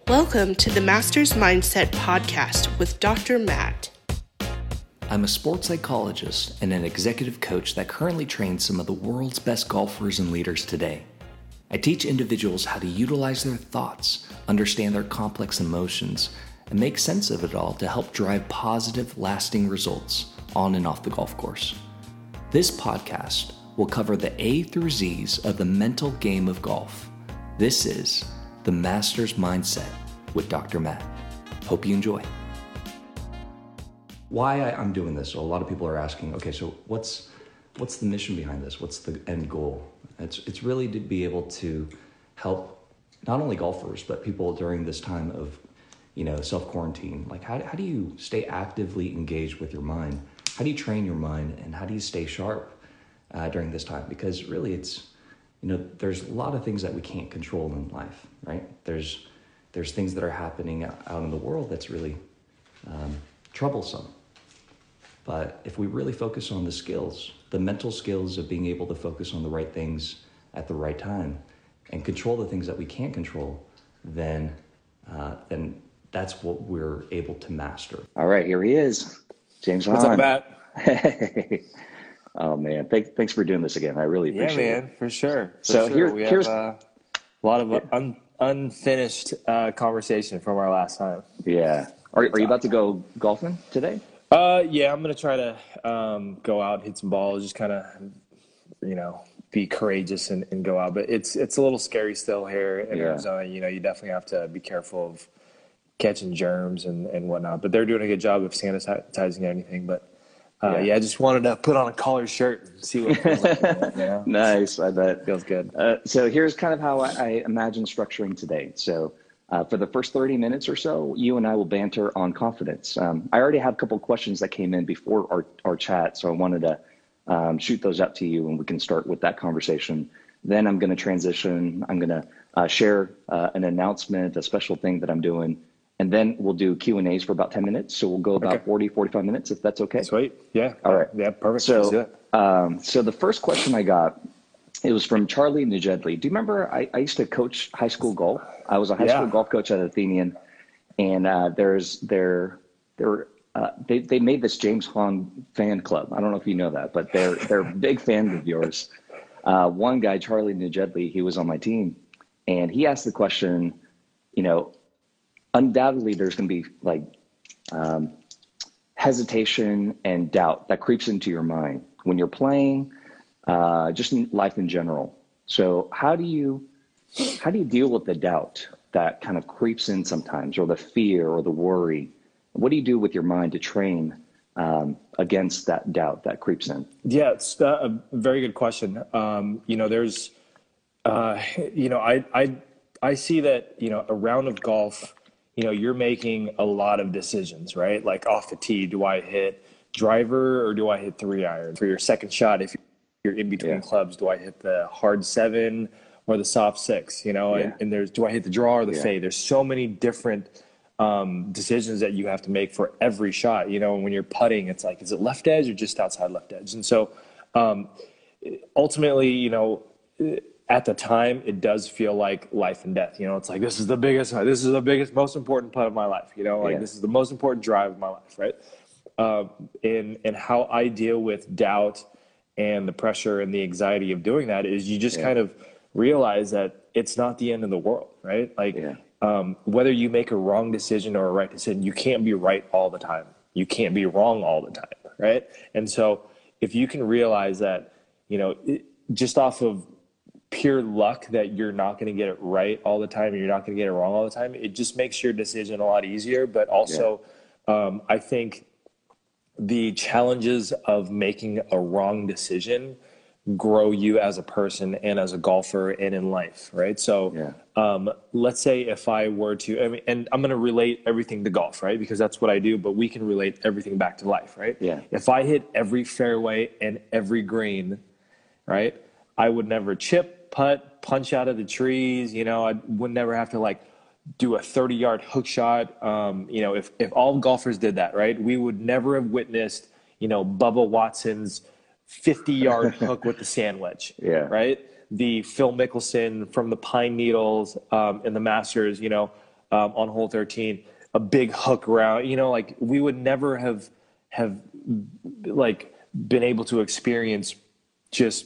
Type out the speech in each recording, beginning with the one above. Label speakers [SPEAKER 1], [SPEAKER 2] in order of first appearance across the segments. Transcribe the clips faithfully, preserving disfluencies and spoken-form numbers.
[SPEAKER 1] Welcome to the Masters Mindset Podcast with Doctor Matt.
[SPEAKER 2] I'm a sports psychologist and an executive coach that currently trains some of the world's best golfers and leaders today. I teach individuals how to utilize their thoughts, understand their complex emotions, and make sense of it all to help drive positive, lasting results on and off the golf course. This podcast will cover the A through Z's of the mental game of golf. This is the Masters Mindset with Doctor Matt. Hope you enjoy. Why I, I'm doing this, so a lot of people are asking, okay, so what's what's the mission behind this? What's the end goal? It's it's really to be able to help not only golfers, but people during this time of, you know, self-quarantine. Like, how, how do you stay actively engaged with your mind? How do you train your mind? And how do you stay sharp uh, during this time? Because really it's, you know, there's a lot of things that we can't control in life, right? There's there's things that are happening out in the world that's really um, troublesome. But if we really focus on the skills, the mental skills of being able to focus on the right things at the right time and control the things that we can't control, then uh, then that's what we're able to master.
[SPEAKER 3] All right, here he is, James
[SPEAKER 4] What's
[SPEAKER 3] Hahn.
[SPEAKER 4] up, Matt?
[SPEAKER 3] Hey. Oh man, thanks thanks for doing this again. I really appreciate it.
[SPEAKER 4] Yeah, man, for sure. For
[SPEAKER 3] so
[SPEAKER 4] sure.
[SPEAKER 3] here,
[SPEAKER 4] we
[SPEAKER 3] here's
[SPEAKER 4] have uh, a lot of uh, un, unfinished uh, conversation from our last time.
[SPEAKER 3] yeah. Are are you about to go golfing today?
[SPEAKER 4] Uh, yeah, I'm gonna try to um, go out, hit some balls, just kind of, you know, be courageous and, and go out. But it's it's a little scary still here in
[SPEAKER 3] Yeah.
[SPEAKER 4] Arizona. You know, you definitely have to be careful of catching germs and, and whatnot. But they're doing a good job of sanitizing anything. But uh,
[SPEAKER 3] Yeah.
[SPEAKER 4] yeah. I just wanted to put on a collared shirt and see what it feels like. You know?
[SPEAKER 3] Nice, I bet.
[SPEAKER 4] Feels good.
[SPEAKER 3] Uh, so here's kind of how I, I imagine structuring today. So uh, for the first thirty minutes or so, you and I will banter on confidence. Um, I already have a couple of questions that came in before our, our chat, so I wanted to um, shoot those up to you, and we can start with that conversation. Then I'm going to transition. I'm going to uh, share uh, an announcement, a special thing that I'm doing, and then we'll do Q and A's for about ten minutes. So we'll go about
[SPEAKER 4] Okay.
[SPEAKER 3] forty, forty-five minutes, if that's okay.
[SPEAKER 4] Sweet. Yeah.
[SPEAKER 3] All right.
[SPEAKER 4] Yeah, perfect. Let's do
[SPEAKER 3] So,
[SPEAKER 4] it.
[SPEAKER 3] um, so the first question I got, it was from Charlie Najedli. Do you remember I, I used to coach high school golf? I was a high
[SPEAKER 4] Yeah.
[SPEAKER 3] school golf coach at Athenian, and uh, there's there there uh, they they made this James Hahn fan club. I don't know if you know that, but they're they're big fans of yours. Uh, one guy, Charlie Najedli, he was on my team, and he asked the question, you know, undoubtedly there's going to be like um, hesitation and doubt that creeps into your mind when you're playing, uh, just in life in general. So how do you how do you deal with the doubt that kind of creeps in sometimes, or the fear or the worry? What do you do with your mind to train um, against that doubt that creeps in?
[SPEAKER 4] Yeah, it's uh, a very good question. Um, you know, there's, uh, you know, I, I, I see that, you know, a round of golf, you know, you're making a lot of decisions, right? Like off the tee, do I hit driver or do I hit three iron? For your second shot, if you're in between
[SPEAKER 3] Yeah.
[SPEAKER 4] clubs, do I hit the hard seven or the soft six, you know?
[SPEAKER 3] Yeah.
[SPEAKER 4] And, and there's, do I hit the draw or the
[SPEAKER 3] Yeah.
[SPEAKER 4] fade? There's so many different um, decisions that you have to make for every shot. You know, when you're putting, it's like, is it left edge or just outside left edge? And so um, ultimately, you know, at the time, it does feel like life and death. You know, it's like, this is the biggest, this is the biggest, most important putt of my life. You know, like
[SPEAKER 3] Yeah.
[SPEAKER 4] this is the most important drive of my life, right? Um, and, and how I deal with doubt and the pressure and the anxiety of doing that is you just
[SPEAKER 3] Yeah.
[SPEAKER 4] kind of realize that it's not the end of the world, right? Like,
[SPEAKER 3] Yeah.
[SPEAKER 4] um, whether you make a wrong decision or a right decision, you can't be right all the time. You can't be wrong all the time, right? And so if you can realize that, you know, it, just off of pure luck that you're not going to get it right all the time and you're not going to get it wrong all the time, it just makes your decision a lot easier. But also, um, I think the challenges of making a wrong decision grow you as a person and as a golfer and in life, right? So
[SPEAKER 3] Yeah.
[SPEAKER 4] um, let's say if I were to, I mean, and I'm going to relate everything to golf, right? Because that's what I do, but we can relate everything back to life, right?
[SPEAKER 3] Yeah.
[SPEAKER 4] If I hit every fairway and every green, right, I would never chip, putt, punch out of the trees, you know, I would never have to like do a thirty yard hook shot. Um, you know, if, if all golfers did that, right, we would never have witnessed, you know, Bubba Watson's fifty yard hook with the sand wedge,
[SPEAKER 3] Yeah.
[SPEAKER 4] right? The Phil Mickelson from the Pine Needles um, in the Masters, you know, um, on hole thirteen, a big hook round, you know, like we would never have, have like been able to experience just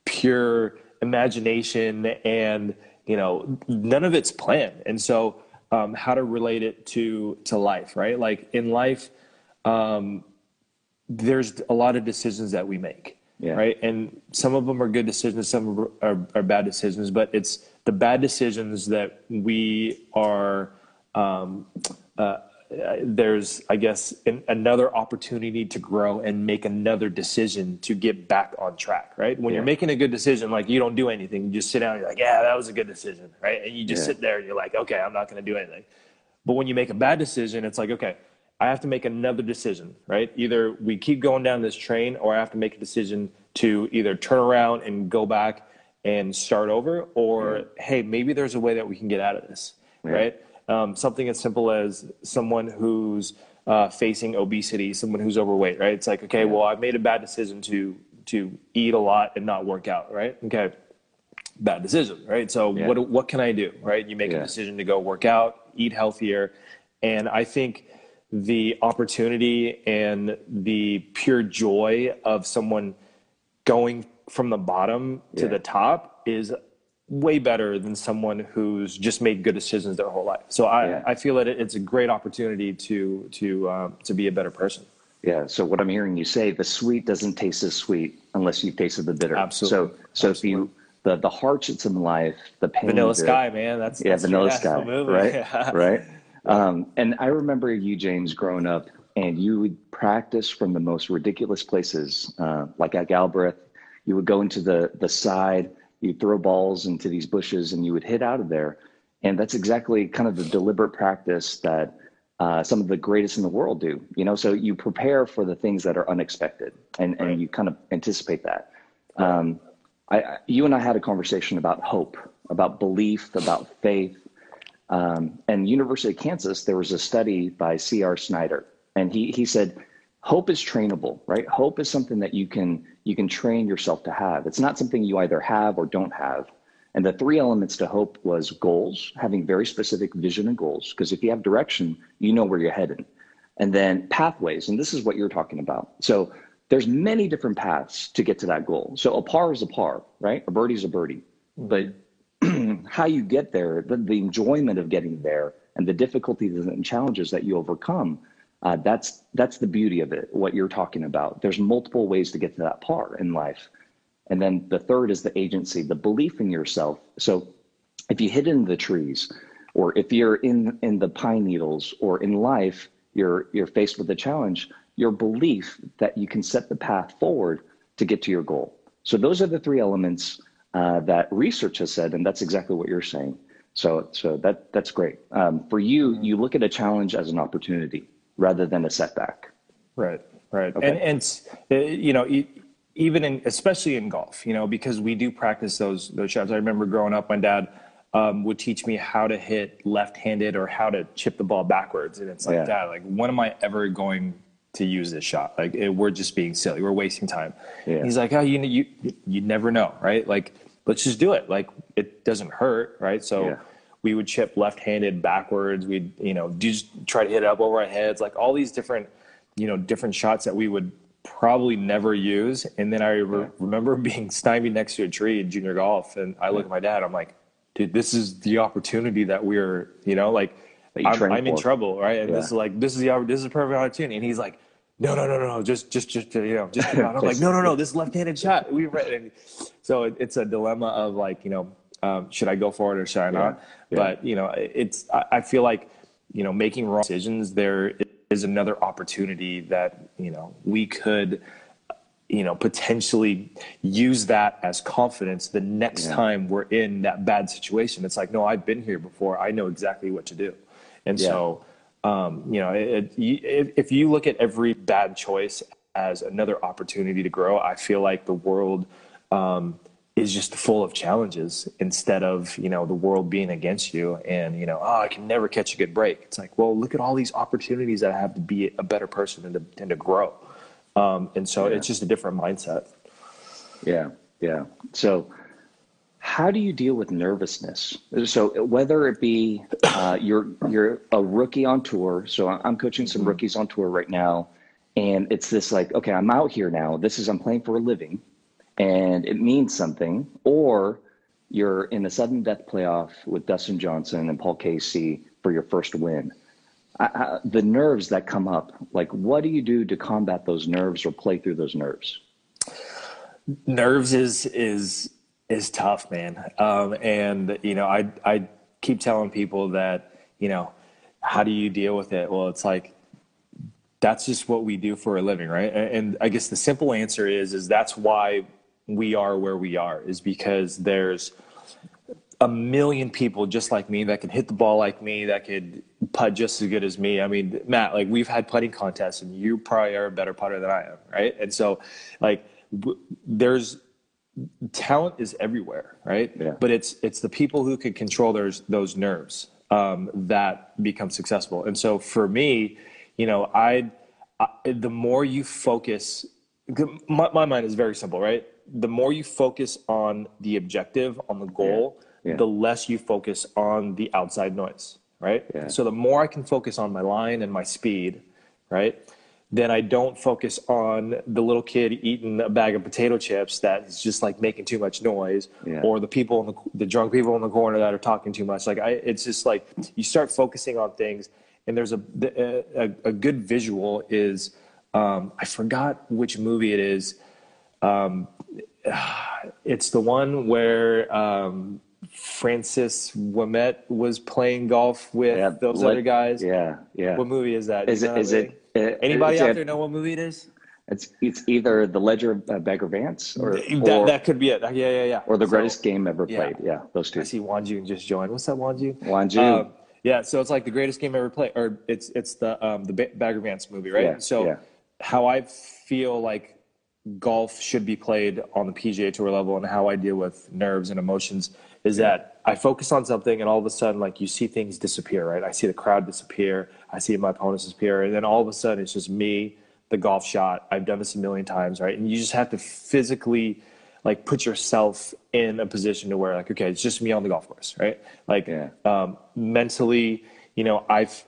[SPEAKER 4] pure imagination and, you know, none of it's planned. And so, um, how to relate it to, to life, right? Like in life, um, there's a lot of decisions that we make, yeah. right? And some of them are good decisions, some are, are bad decisions, but it's the bad decisions that we are, um, uh, there's, I guess, an, another opportunity to grow and make another decision to get back on track, right? When yeah. you're making a good decision, like you don't do anything, you just sit down and you're like, yeah, that was a good decision, right? And you just yeah. sit there and you're like, okay, I'm not going to do anything. But when you make a bad decision, it's like, okay, I have to make another decision, right? Either we keep going down this train or I have to make a decision to either turn around and go back and start over, or, yeah. hey, maybe there's a way that we can get out of this, yeah. right? Um, something as simple as someone who's uh, facing obesity, someone who's overweight, right? It's like, okay, yeah. well, I've made a bad decision to to eat a lot and not work out, right? Okay, bad decision, right? So yeah. what what can I do, right? You make yeah. a decision to go work out, eat healthier, and I think the opportunity and the pure joy of someone going from the bottom yeah. to the top is way better than someone who's just made good decisions their whole life. So I, yeah. I feel that it's a great opportunity to to um, to be a better person.
[SPEAKER 3] Yeah. So what I'm hearing you say, the sweet doesn't taste as sweet unless you've tasted the bitter.
[SPEAKER 4] Absolutely.
[SPEAKER 3] So so
[SPEAKER 4] Absolutely.
[SPEAKER 3] if you the the hardships in life, the pain,
[SPEAKER 4] Vanilla
[SPEAKER 3] the,
[SPEAKER 4] Sky, man. That's
[SPEAKER 3] yeah,
[SPEAKER 4] that's
[SPEAKER 3] Vanilla Sky,
[SPEAKER 4] movie.
[SPEAKER 3] right?
[SPEAKER 4] Yeah.
[SPEAKER 3] Right. Um, and I remember you, James, growing up, and you would practice from the most ridiculous places, uh, like at Galbraith. You would go into the the side. You'd throw balls into these bushes and you would hit out of there. And that's exactly kind of the deliberate practice that uh, some of the greatest in the world do, you know? So you prepare for the things that are unexpected and, right. and you kind of anticipate that. Um, I, you and I had a conversation about hope, about belief, about faith. Um, and University of Kansas, there was a study by C R Snyder, and he, he said, hope is trainable, right? Hope is something that you can you can train yourself to have. It's not something you either have or don't have. And the three elements to hope was goals, having very specific vision and goals, because if you have direction, you know where you're headed. And then pathways, and this is what you're talking about. So there's many different paths to get to that goal. So a par is a par, right? A birdie is a birdie. But how you get there, the, the enjoyment of getting there, and the difficulties and challenges that you overcome, Uh, that's that's the beauty of it, what you're talking about. There's multiple ways to get to that par in life. And then the third is the agency, the belief in yourself. So if you hit in the trees, or if you're in, in the pine needles, or in life, you're you're faced with a challenge, your belief that you can set the path forward to get to your goal. So those are the three elements uh, that research has said, and that's exactly what you're saying. So so that that's great. Um, for you, you look at a challenge as an opportunity rather than a setback.
[SPEAKER 4] Right, right.
[SPEAKER 3] Okay.
[SPEAKER 4] And, and you know, even in, especially in golf, you know, because we do practice those those shots. I remember growing up, my dad um, would teach me how to hit left-handed or how to chip the ball backwards. And it's like, yeah. Dad, like, when am I ever going to use this shot? Like, it, we're just being silly. We're wasting time. Yeah. He's like, oh, you, you, you never know, right? Like, let's just do it. Like, it doesn't hurt, right? So yeah. we would chip left-handed backwards. We'd, you know, just try to hit it up over our heads, like all these different, you know, different shots that we would probably never use. And then I re- yeah. remember being stymied next to a tree in junior golf. And I look yeah. at my dad, I'm like, dude, this is the opportunity that we're, you know, like I'm, I'm in trouble, right? And yeah. this is like, this is the, this is a perfect opportunity. And he's like, no, no, no, no, no, just, just, just, you know, just, I'm like, no, no, no, this left-handed shot. We and so it, it's a dilemma of like, you know, Um, should I go for it or should I not? Yeah, yeah. But, you know, it's, I, I feel like, you know, making wrong decisions, there is another opportunity that, you know, we could, you know, potentially use that as confidence the next yeah. time we're in that bad situation. It's like, no, I've been here before. I know exactly what to do. And yeah. so, um, you know, it, it, if you look at every bad choice as another opportunity to grow, I feel like the world, um, is just full of challenges instead of, you know, the world being against you and, you know, oh, I can never catch a good break. It's like, well, look at all these opportunities that I have to be a better person and to, and to grow. Um, and so yeah. it's just a different mindset.
[SPEAKER 3] Yeah. Yeah. So how do you deal with nervousness? So whether it be uh, you're you're a rookie on tour, so I'm coaching some rookies on tour right now, and it's this like, okay, I'm out here now. This is I'm playing for a living, and it means something. Or you're in a sudden death playoff with Dustin Johnson and Paul Casey for your first win. I, I, the nerves that come up, like, what do you do to combat those nerves or play through those nerves?
[SPEAKER 4] Nerves is is is tough, man. Um, and you know, I I keep telling people that, you know, how do you deal with it? Well, it's like, that's just what we do for a living, right? And I guess the simple answer is is that's why we are where we are, is because there's a million people just like me that can hit the ball like me, that could putt just as good as me. I mean, Matt, like, we've had putting contests, and you probably are a better putter than I am, right? And so, like, w- there's talent is everywhere, right?
[SPEAKER 3] Yeah.
[SPEAKER 4] But it's it's the people who can control those those nerves um, that become successful. And so for me, you know, I, I the more you focus, my, my mind is very simple, right? The more you focus on the objective, on the goal, yeah. Yeah. the less you focus on the outside noise, right? Yeah. So the more I can focus on my line and my speed, right? Then I don't focus on the little kid eating a bag of potato chips that is just like making too much noise, yeah. or the people in the, the drunk people in the corner that are talking too much. Like, I, it's just like, you start focusing on things. And there's a, a, a good visual is, um, I forgot which movie it is. Um, it's the one where um, Francis Ouimet was playing golf with yeah, those let, other guys.
[SPEAKER 3] Yeah, yeah.
[SPEAKER 4] What movie is that?
[SPEAKER 3] Is it? Is it? Uh,
[SPEAKER 4] Anybody
[SPEAKER 3] is
[SPEAKER 4] out
[SPEAKER 3] it,
[SPEAKER 4] there know what movie it is?
[SPEAKER 3] It's it's either The Ledger of uh, Bagger Vance, or
[SPEAKER 4] that,
[SPEAKER 3] or
[SPEAKER 4] that could be it. Yeah, yeah, yeah.
[SPEAKER 3] Or The
[SPEAKER 4] so,
[SPEAKER 3] Greatest Game Ever Played. Yeah, yeah, those two.
[SPEAKER 4] I see Wanju just joined. What's that, Wanju?
[SPEAKER 3] Wanju.
[SPEAKER 4] Um, yeah, so it's like The Greatest Game Ever Played, or it's it's the um, the Bagger Vance movie, right?
[SPEAKER 3] Yeah,
[SPEAKER 4] so
[SPEAKER 3] yeah.
[SPEAKER 4] how I feel like golf should be played on the P G A Tour level, and how I deal with nerves and emotions is yeah. that I focus on something, and all of a sudden, like, you see things disappear, right? I see the crowd disappear. I see my opponents disappear. And then all of a sudden, it's just me, the golf shot. I've done this a million times, right? And you just have to physically, like, put yourself in a position to where, like, okay, it's just me on the golf course, right? Like, yeah. um, mentally, you know, I've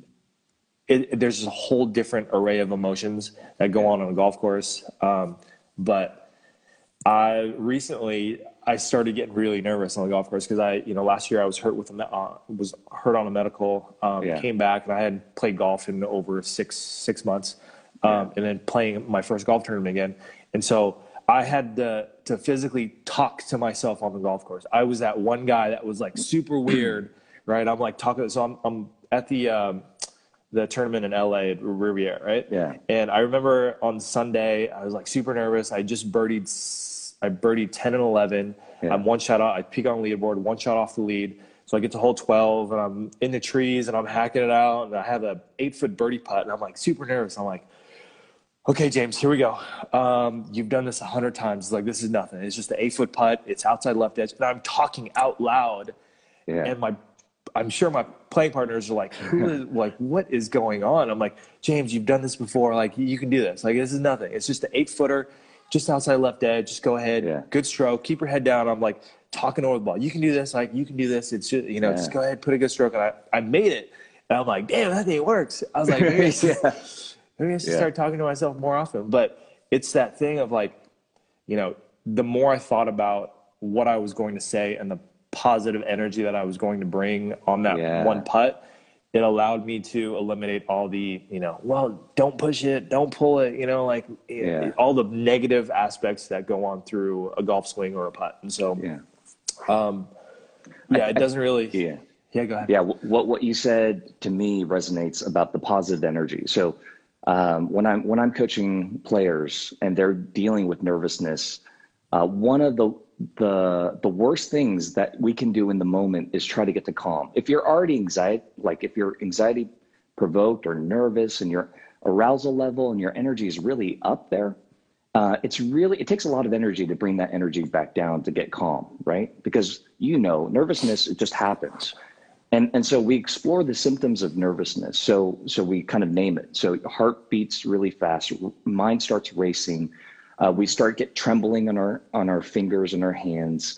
[SPEAKER 4] it, there's a whole different array of emotions that go on on a golf course. Um, but I recently, I started getting really nervous on the golf course because I, you know, last year I was hurt with a, uh, was hurt on a medical, um, yeah. came back, and I hadn't played golf in over six, six months. Um, yeah. And then playing my first golf tournament again. And so I had to, to physically talk to myself on the golf course. I was that one guy that was like super weird, right? I'm like talking, so I'm, I'm at the, um, the tournament in L A at Riviera, right?
[SPEAKER 3] Yeah.
[SPEAKER 4] And I remember on Sunday, I was like super nervous. I just birdied, I birdied ten and eleven. Yeah. I'm one shot off. I peek on the leaderboard, one shot off the lead. So I get to hole twelve, and I'm in the trees, and I'm hacking it out, and I have a eight foot birdie putt, and I'm like super nervous. I'm like, okay, James, here we go. Um, you've done this a hundred times. It's like, this is nothing. It's just an eight foot putt. It's outside left edge. And I'm talking out loud. Yeah. And my, I'm sure my playing partners are like, who is, like, what is going on? I'm like, James, you've done this before. Like, you can do this. Like, this is nothing. It's just an eight footer, just outside left edge. Just go ahead. Yeah. Good stroke. Keep your head down. I'm like talking over the ball. You can do this. Like, you can do this. It's just, you know, yeah. just go ahead, put a good stroke. And I, I made it. And I'm like, damn, that thing works. I was like, maybe I should, yeah. maybe I should yeah. start talking to myself more often. But it's that thing of like, you know, the more I thought about what I was going to say and the positive energy that I was going to bring on that yeah. one putt, it allowed me to eliminate all the, you know, well, don't push it, don't pull it, you know, like yeah. it, all the negative aspects that go on through a golf swing or a putt. And so,
[SPEAKER 3] yeah,
[SPEAKER 4] um, yeah, it doesn't really.
[SPEAKER 3] Yeah.
[SPEAKER 4] Yeah, go ahead.
[SPEAKER 3] Yeah, what what you said to me resonates about the positive energy. So um, when I'm when I'm coaching players and they're dealing with nervousness, uh, one of the the the worst things that we can do in the moment is try to get to calm. If you're already anxiety, like if you're anxiety provoked or nervous, and your arousal level and your energy is really up there, uh, it's really it takes a lot of energy to bring that energy back down to get calm, right? Because you know, nervousness, it just happens. And and so we explore the symptoms of nervousness. So so we kind of name it. So heart beats really fast, mind starts racing. Uh, we start get trembling on our on our fingers and our hands.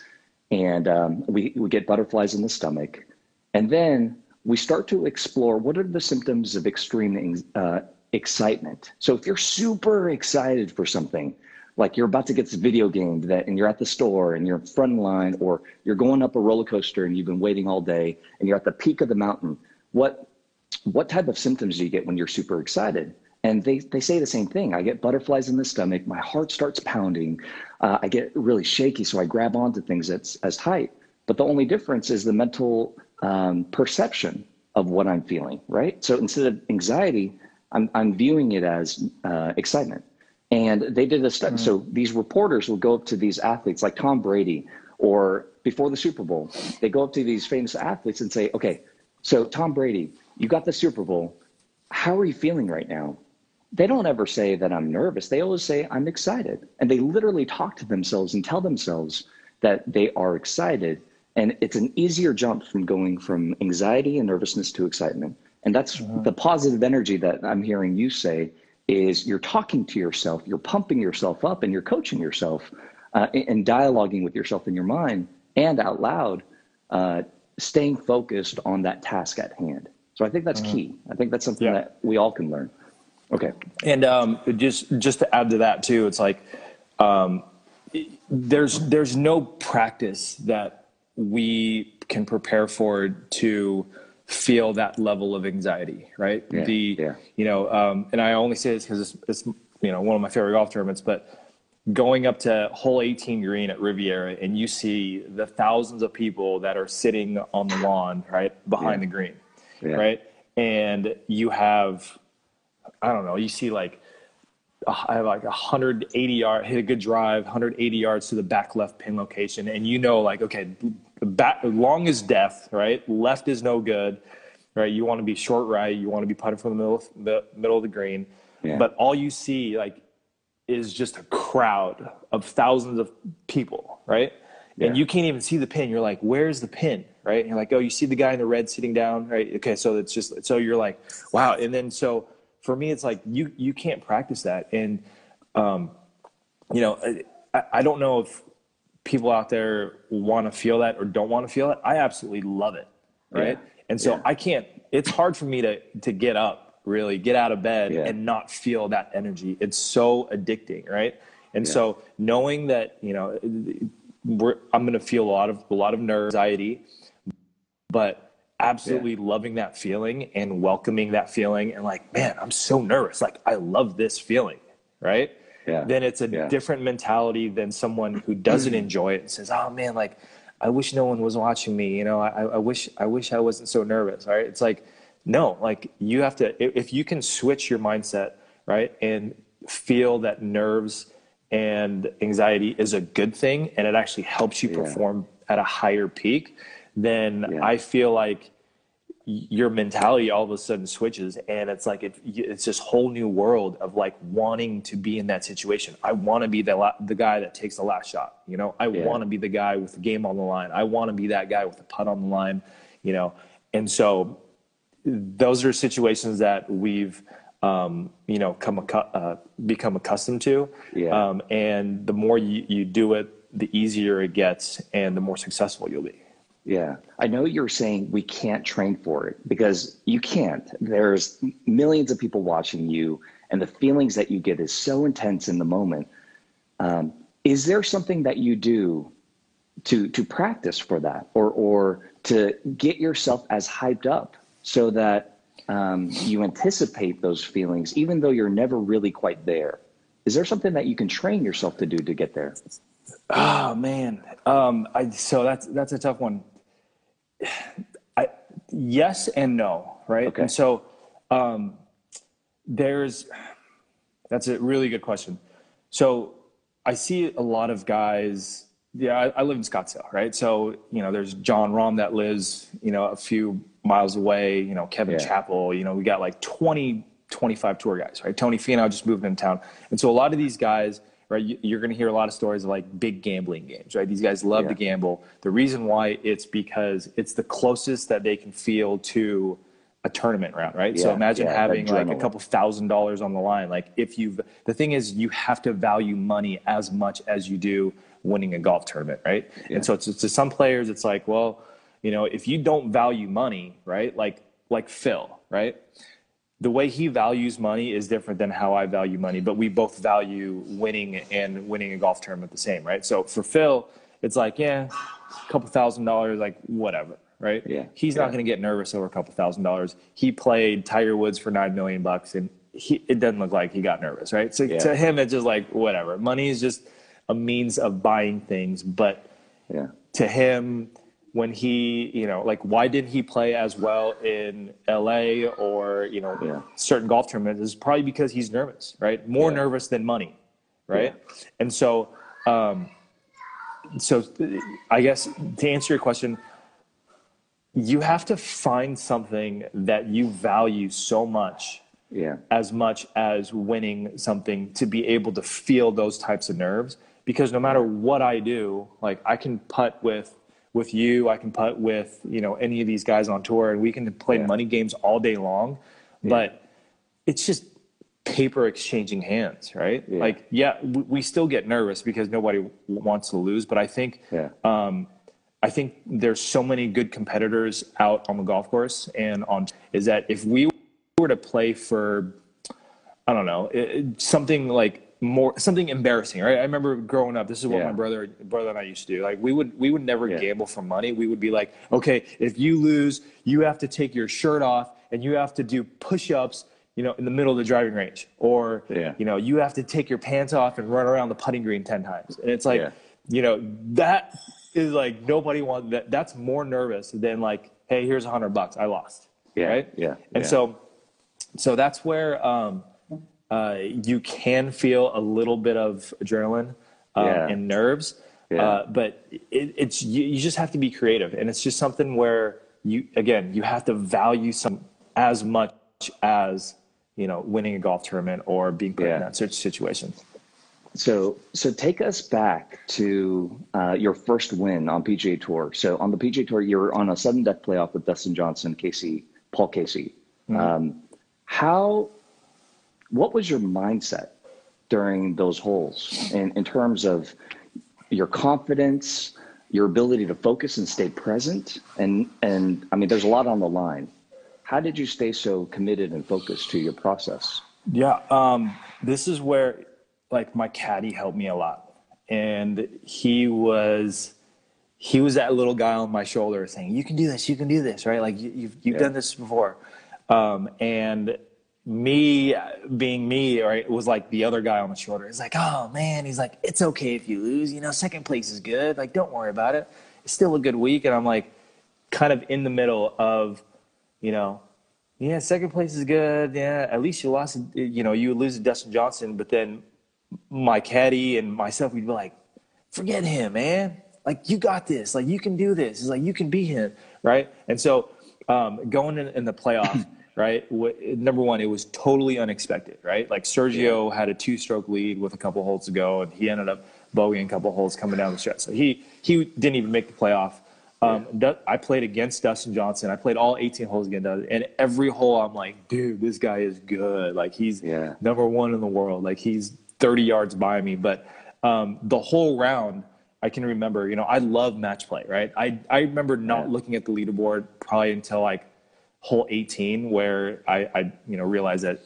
[SPEAKER 3] and um, we, we get butterflies in the stomach. And then we start to explore what are the symptoms of extreme uh, excitement. So if you're super excited for something, like you're about to get this video game that, and you're at the store and you're front in line, or you're going up a roller coaster and you've been waiting all day and you're at the peak of the mountain, what what type of symptoms do you get when you're super excited? And they, they say the same thing. I get butterflies in the stomach. My heart starts pounding. Uh, I get really shaky, so I grab onto things that's as tight. But the only difference is the mental um, perception of what I'm feeling, right? So instead of anxiety, I'm, I'm viewing it as uh, excitement. And they did a study. Mm-hmm. So these reporters will go up to these athletes like Tom Brady, or before the Super Bowl, they go up to these famous athletes and say, okay, so Tom Brady, you got the Super Bowl. How are you feeling right now? They don't ever say that I'm nervous. They always say I'm excited. And they literally talk to themselves and tell themselves that they are excited. And it's an easier jump from going from anxiety and nervousness to excitement. And that's mm-hmm. the positive energy that I'm hearing you say is you're talking to yourself, you're pumping yourself up, and you're coaching yourself uh, and dialoguing with yourself in your mind and out loud, uh, staying focused on that task at hand. So I think that's mm-hmm. key. I think that's something yeah. that we all can learn. Okay.
[SPEAKER 4] And um, just just to add to that too, it's like um, there's there's no practice that we can prepare for to feel that level of anxiety, right?
[SPEAKER 3] Yeah,
[SPEAKER 4] the
[SPEAKER 3] yeah.
[SPEAKER 4] you know, um, and I only say this because it's, it's you know one of my favorite golf tournaments, but going up to hole eighteen green at Riviera and you see the thousands of people that are sitting on the lawn, right behind
[SPEAKER 3] yeah.
[SPEAKER 4] the green,
[SPEAKER 3] yeah.
[SPEAKER 4] right, and you have. I don't know, you see like, I have like one hundred eighty yard, hit a good drive, one hundred eighty yards to the back left pin location. And you know, like, okay, back, long is death, right? Left is no good, right? You want to be short right. You want to be putting from the middle, the middle of the green. Yeah. But all you see like is just a crowd of thousands of people, right? Yeah. And you can't even see the pin. You're like, where's the pin, right? And you're like, oh, you see the guy in the red sitting down, right? Okay, so it's just, so you're like, wow. And then so, for me, it's like you you can't practice that. And, um, you know, I, I don't know if people out there want to feel that or don't want to feel it. I absolutely love it, right? Yeah. And so yeah. I can't – it's hard for me to to get up, really, get out of bed yeah. and not feel that energy. It's so addicting, right? And yeah. so knowing that, you know, we're, I'm going to feel a lot of a lot of nerve, anxiety, but – absolutely yeah. loving that feeling and welcoming that feeling and like, man, I'm so nervous. Like, I love this feeling, right?
[SPEAKER 3] Yeah.
[SPEAKER 4] Then it's a yeah. different mentality than someone who doesn't enjoy it and says, oh man, like, I wish no one was watching me. You know, I, I wish, I wish I wasn't so nervous. Right. It's like, no, like you have to, if you can switch your mindset, right, and feel that nerves and anxiety is a good thing and it actually helps you perform yeah. at a higher peak, then yeah. I feel like your mentality all of a sudden switches and it's like it, it's this whole new world of like wanting to be in that situation. I want to be the la- the guy that takes the last shot. You know, I yeah. want to be the guy with the game on the line. I want to be that guy with the putt on the line, you know. And so those are situations that we've, um, you know, come uh, become accustomed to.
[SPEAKER 3] Yeah.
[SPEAKER 4] Um, and the more you, you do it, the easier it gets and the more successful you'll be.
[SPEAKER 3] Yeah, I know you're saying we can't train for it because you can't. There's millions of people watching you and the feelings that you get is so intense in the moment. Um, is there something that you do to to practice for that or, or to get yourself as hyped up so that um, you anticipate those feelings even though you're never really quite there? Is there something that you can train yourself to do to get there?
[SPEAKER 4] Oh man. Um, I, so that's, that's a tough one. I, yes and no. Right.
[SPEAKER 3] Okay.
[SPEAKER 4] And so, um, there's, that's a really good question. So I see a lot of guys, yeah, I, I live in Scottsdale, right? So, you know, there's John Rahm that lives, you know, a few miles away, you know, Kevin yeah. Chappell, you know, we got like twenty, twenty-five tour guys, right? Tony Finau just moved into town. And so a lot of these guys, right, you're going to hear a lot of stories of like big gambling games, right? These guys love
[SPEAKER 3] yeah.
[SPEAKER 4] to gamble. The reason why it's because it's the closest that they can feel to a tournament round, right? Yeah, so imagine yeah, having like a couple thousand dollars on the line. Like if you've, the thing is you have to value money as much as you do winning a golf tournament, right? Yeah. And so to, to some players, it's like, well, you know, if you don't value money, right? Like, like Phil, right? The way he values money is different than how I value money, but we both value winning and winning a golf tournament the same, right? So for Phil, it's like, yeah, a couple thousand dollars, like whatever, right?
[SPEAKER 3] Yeah.
[SPEAKER 4] He's
[SPEAKER 3] yeah.
[SPEAKER 4] not going to get nervous over a couple thousand dollars. He played Tiger Woods for nine million bucks, and he, it doesn't look like he got nervous, right? So yeah. to him, it's just like whatever. Money is just a means of buying things, but
[SPEAKER 3] yeah.
[SPEAKER 4] to him, when he, you know, like, why didn't he play as well in L A or, you know,
[SPEAKER 3] yeah.
[SPEAKER 4] certain golf tournaments? Is probably because he's nervous, right? More yeah. nervous than money, right? Yeah. And so, um, so I guess to answer your question, you have to find something that you value so much,
[SPEAKER 3] yeah,
[SPEAKER 4] as much as winning something, to be able to feel those types of nerves. Because no matter what I do, like I can putt with, with you, I can putt with, you know, any of these guys on tour, and we can play
[SPEAKER 3] yeah.
[SPEAKER 4] money games all day long,
[SPEAKER 3] yeah.
[SPEAKER 4] but it's just paper exchanging hands, right?
[SPEAKER 3] Yeah.
[SPEAKER 4] Like, yeah, we, we still get nervous because nobody wants to lose, but I think,
[SPEAKER 3] yeah.
[SPEAKER 4] um, I think there's so many good competitors out on the golf course and on, is that if we were to play for, I don't know, it, something like, more something embarrassing, right? I remember growing up, this is what
[SPEAKER 3] yeah.
[SPEAKER 4] my brother brother and I used to do. Like we would we would never
[SPEAKER 3] yeah.
[SPEAKER 4] gamble for money. We would be like, okay, if you lose, you have to take your shirt off and you have to do push-ups, you know, in the middle of the driving range. Or
[SPEAKER 3] yeah.
[SPEAKER 4] you know, you have to take your pants off and run around the putting green ten times. And it's like,
[SPEAKER 3] yeah.
[SPEAKER 4] you know, that is like nobody wants that. That's more nervous than like, hey, here's a hundred bucks, I lost.
[SPEAKER 3] Yeah.
[SPEAKER 4] Right?
[SPEAKER 3] Yeah.
[SPEAKER 4] And
[SPEAKER 3] yeah.
[SPEAKER 4] so so that's where um Uh, you can feel a little bit of adrenaline uh,
[SPEAKER 3] yeah.
[SPEAKER 4] and nerves,
[SPEAKER 3] yeah.
[SPEAKER 4] uh, but it, it's you, you just have to be creative, and it's just something where you again you have to value some as much as you know winning a golf tournament or being put
[SPEAKER 3] yeah.
[SPEAKER 4] in that such situation.
[SPEAKER 3] So, so take us back to uh, your first win on P G A Tour. So on the P G A Tour, you were on a sudden death playoff with Dustin Johnson, Casey, Paul Casey. Mm-hmm. Um, how? What was your mindset during those holes in, in terms of your confidence, your ability to focus and stay present? And, and I mean, there's a lot on the line. How did you stay so committed and focused to your process?
[SPEAKER 4] Yeah, um, this is where like my caddy helped me a lot. And he was, he was that little guy on my shoulder saying, you can do this, you can do this, right? Like you, you've, you've yeah. done this before. Um, and me being me, right, was like the other guy on the shoulder. It's like, oh man, he's like, it's okay if you lose, you know, second place is good. Like, don't worry about it. It's still a good week. And I'm like kind of in the middle of, you know, yeah, second place is good. Yeah, at least you lost, you know, you lose to Dustin Johnson. But then my caddy and myself, we'd be like, forget him, man. Like, you got this. Like, you can do this. It's like, you can beat him, right? And so um, going in, in the playoff, right? Number one, it was totally unexpected, right? Like Sergio yeah. had a two-stroke lead with a couple holes to go, and he ended up bogeying a couple holes coming down the stretch. So he he didn't even make the playoff. Um, yeah. I played against Dustin Johnson. I played all eighteen holes against Dustin, and every hole I'm like, dude, this guy is good. Like he's
[SPEAKER 3] yeah.
[SPEAKER 4] number one in the world. Like he's thirty yards by me. But um, the whole round, I can remember, you know, I love match play, right? I I remember not yeah. looking at the leaderboard probably until like hole eighteen, where I, I, you know, realized that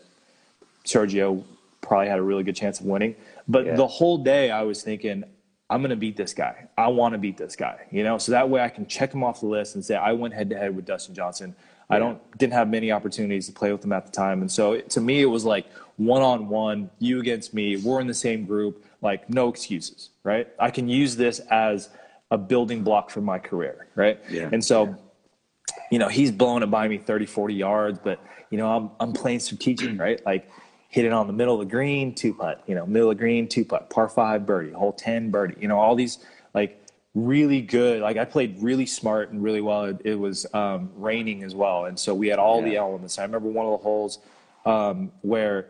[SPEAKER 4] Sergio probably had a really good chance of winning. But yeah. the whole day I was thinking, I'm going to beat this guy. I want to beat this guy, you know, so that way I can check him off the list and say, I went head to head with Dustin Johnson. Yeah. I don't, didn't have many opportunities to play with him at the time. And so to me, it was like one-on-one, you against me, we're in the same group, like no excuses, right? I can use this as a building block for my career. Right.
[SPEAKER 3] Yeah.
[SPEAKER 4] And so,
[SPEAKER 3] yeah.
[SPEAKER 4] you know, he's blowing it by me thirty, forty yards, but, you know, I'm I'm playing strategic, right? Like hit it on the middle of the green, two putt, you know, middle of the green, two putt, par five birdie, hole ten birdie, you know, all these like really good, like I played really smart and really well. It, it was um, raining as well. And so we had all yeah. the elements. I remember one of the holes um, where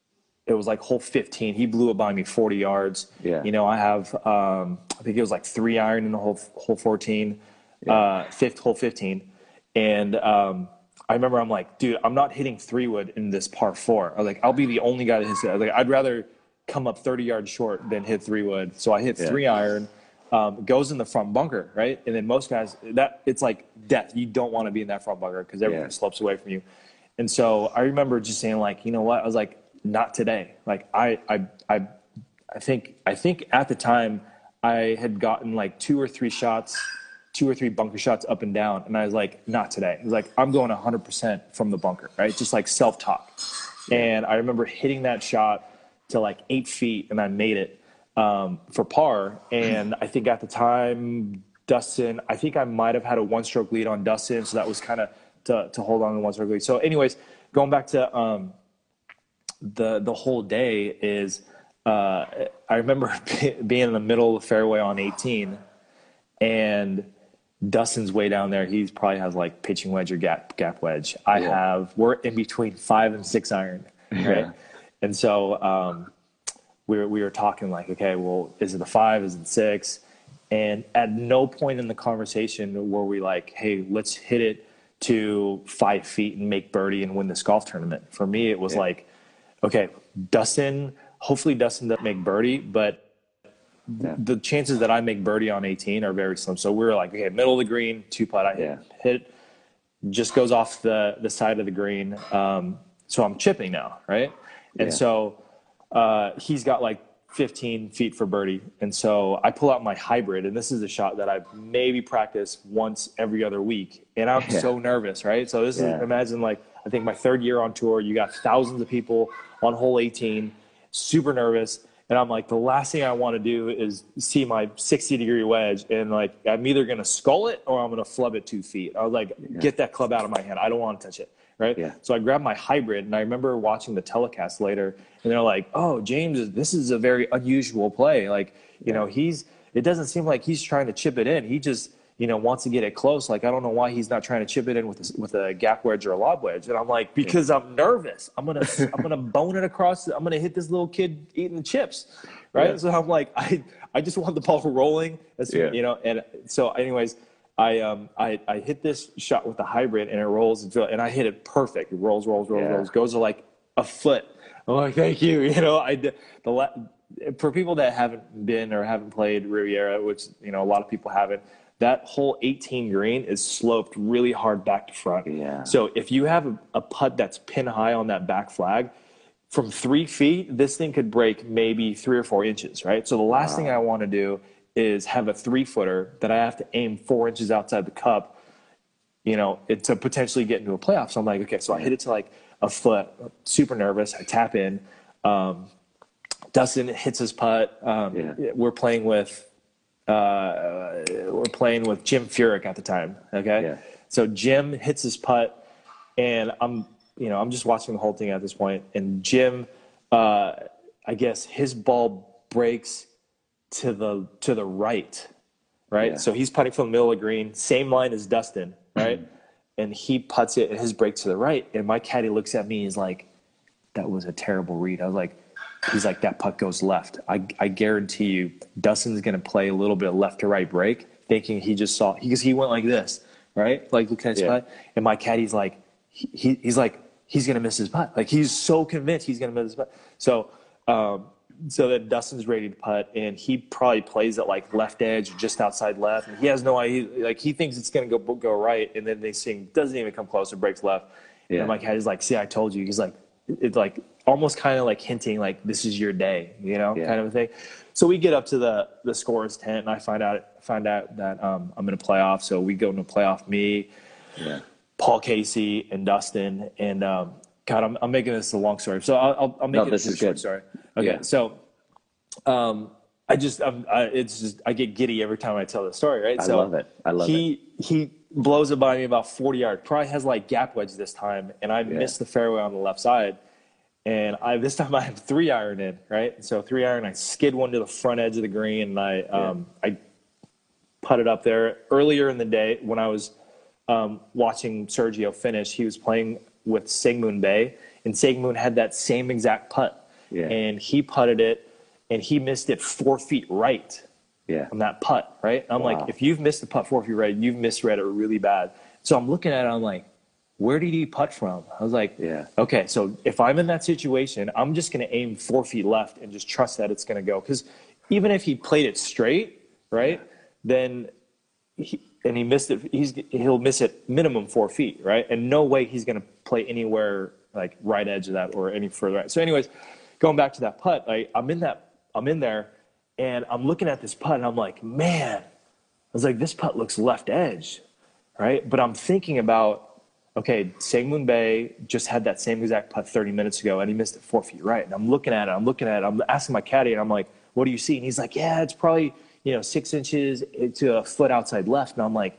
[SPEAKER 4] it was like hole fifteen. He blew it by me forty yards.
[SPEAKER 3] Yeah.
[SPEAKER 4] You know, I have, um, I think it was like three iron in the hole, hole fourteen, yeah. uh, fifth, hole fifteen. And um, I remember I'm like, dude, I'm not hitting three wood in this par four. I was like, I'll be the only guy that hits it. I was like, I'd rather come up thirty yards short than hit three wood. So I hit
[SPEAKER 3] Yeah.
[SPEAKER 4] three iron, um, goes in the front bunker, right? And then most guys, that it's like death. You don't want to be in that front bunker because everything
[SPEAKER 3] Yeah.
[SPEAKER 4] slopes away from you. And so I remember just saying, like, you know what? I was like, not today. Like I, I, I, I think, I think at the time I had gotten like two or three shots, two or three bunker shots up and down. And I was like, not today. It was like, I'm going a hundred percent from the bunker, right? Just like self-talk. Yeah. And I remember hitting that shot to like eight feet and I made it um, for par. And I think at the time, Dustin, I think I might've had a one stroke lead on Dustin. So that was kind of to, to hold on to one stroke lead. So anyways, going back to um, the, the whole day is uh, I remember being in the middle of the fairway on eighteen and Dustin's way down there. He probably has like pitching wedge or gap, gap wedge. I yeah. have, we're in between five and six iron. Right. Yeah. And so um, we were, we were talking like, okay, well, is it a five? Is it six? And at no point in the conversation were we like, hey, let's hit it to five feet and make birdie and win this golf tournament. For me, it was yeah. like, okay, Dustin, hopefully Dustin doesn't make birdie, but yeah. the chances that I make birdie on eighteen are very slim. So we were like, okay, middle of the green, two putt, I hit, yeah. hit, just goes off the, the side of the green. Um, so I'm chipping now, right? And yeah. so uh, he's got like fifteen feet for birdie. And so I pull out my hybrid, and this is a shot that I've maybe practiced once every other week. And I'm yeah. so nervous, right? So this yeah. is, imagine like, I think my third year on tour, you got thousands of people on hole eighteen, super nervous. And I'm like, the last thing I want to do is see my sixty degree wedge. And like, I'm either going to skull it or I'm going to flub it two feet. I was like, yeah. get that club out of my hand. I don't want to touch it. Right. Yeah. So I grabbed my hybrid, and I remember watching the telecast later, and they're like, oh, James, this is a very unusual play. Like, you yeah. know, he's, it doesn't seem like he's trying to chip it in. He just, you know, wants to get it close. Like, I don't know why he's not trying to chip it in with a, with a gap wedge or a lob wedge. And I'm like, because yeah. I'm nervous. I'm going to, I'm going to bone it across. I'm going to hit this little kid eating the chips. Right. Yeah. So I'm like, I, I just want the ball rolling. That's, yeah. you know, and so anyways, I, um, I, I hit this shot with the hybrid, and it rolls, and I hit it perfect. It rolls, rolls, rolls, yeah. rolls, goes to like a foot. I'm like, thank you. You know, I did the, for people that haven't been or haven't played Riviera, which, you know, a lot of people haven't, that whole eighteen green is sloped really hard back to front. Yeah. So if you have a, a putt that's pin high on that back flag, from three feet, this thing could break maybe three or four inches, right? So the last wow. thing I want to do is have a three footer that I have to aim four inches outside the cup, you know, it, to potentially get into a playoff. So I'm like, okay, so I hit it to like a foot, super nervous. I tap in. Um, Dustin hits his putt. Um, yeah. We're playing with, uh, we're playing with Jim Furyk at the time. Okay. Yeah. So Jim hits his putt, and I'm, you know, I'm just watching the whole thing at this point. And Jim, uh, I guess his ball breaks to the to the right, right? Yeah. So he's putting from the middle of the green, same line as Dustin, right? And he putts it, and his break to the right. And my caddy looks at me, he's like, that was a terrible read. I was like, he's like, that putt goes left. I, I guarantee you Dustin's going to play a little bit of left to right break, thinking he just saw, because he went like this, right? Like, look at his yeah. putt. And my caddy's like, he, he's like, he's going to miss his putt. Like, he's so convinced he's going to miss his putt. So, um, So then Dustin's ready to putt, and he probably plays at like left edge or just outside left. And he has no idea. Like, he thinks it's going to go go right, and then they sing, doesn't even come close, or breaks left. Yeah. And my caddy's like, see, I told you. He's like, it's like almost kind of like hinting like, this is your day, you know, yeah. kind of a thing. So we get up to the the scorer's tent, and I find out find out that um, I'm in a playoff. So we go into a playoff, me, yeah. Paul Casey, and Dustin. And um, God, I'm, I'm making this a long story. So I'll, I'll, I'll make
[SPEAKER 3] no,
[SPEAKER 4] it
[SPEAKER 3] this
[SPEAKER 4] a
[SPEAKER 3] is
[SPEAKER 4] short
[SPEAKER 3] good.
[SPEAKER 4] story. Okay, yeah. so um, I just, I'm, I, it's just, I get giddy every time I tell the story, right?
[SPEAKER 3] I
[SPEAKER 4] so
[SPEAKER 3] love it. I love
[SPEAKER 4] he,
[SPEAKER 3] it.
[SPEAKER 4] He blows it by me about forty yards. Probably has like gap wedge this time, and I yeah. missed the fairway on the left side. And I this time I have three iron in, right? So three iron, I skid one to the front edge of the green, and I yeah. um, I putted up there. Earlier in the day when I was um, watching Sergio finish, he was playing with Sigmund Bay, and Sigmund had that same exact putt. Yeah. And he putted it, and he missed it four feet right yeah. on that putt, right? I'm wow. like, if you've missed the putt four feet right, you've misread it really bad. So I'm looking at it, I'm like, where did he putt from? I was like,
[SPEAKER 3] Yeah.
[SPEAKER 4] okay, so if I'm in that situation, I'm just going to aim four feet left and just trust that it's going to go. Because even if he played it straight, right, then he, and he missed it, he's he'll miss it minimum four feet, right? And no way he's going to play anywhere like right edge of that or any further right. So, anyways, going back to that putt, I, I'm in that, I'm in there, and I'm looking at this putt, and I'm like, man, I was like, this putt looks left edge, right? But I'm thinking about, okay, Sang-Moon Bae just had that same exact putt thirty minutes ago, and he missed it four feet right. And I'm looking at it, I'm looking at it, I'm asking my caddy, and I'm like, what do you see? And he's like, yeah, it's probably, you know, six inches to a foot outside left. And I'm like,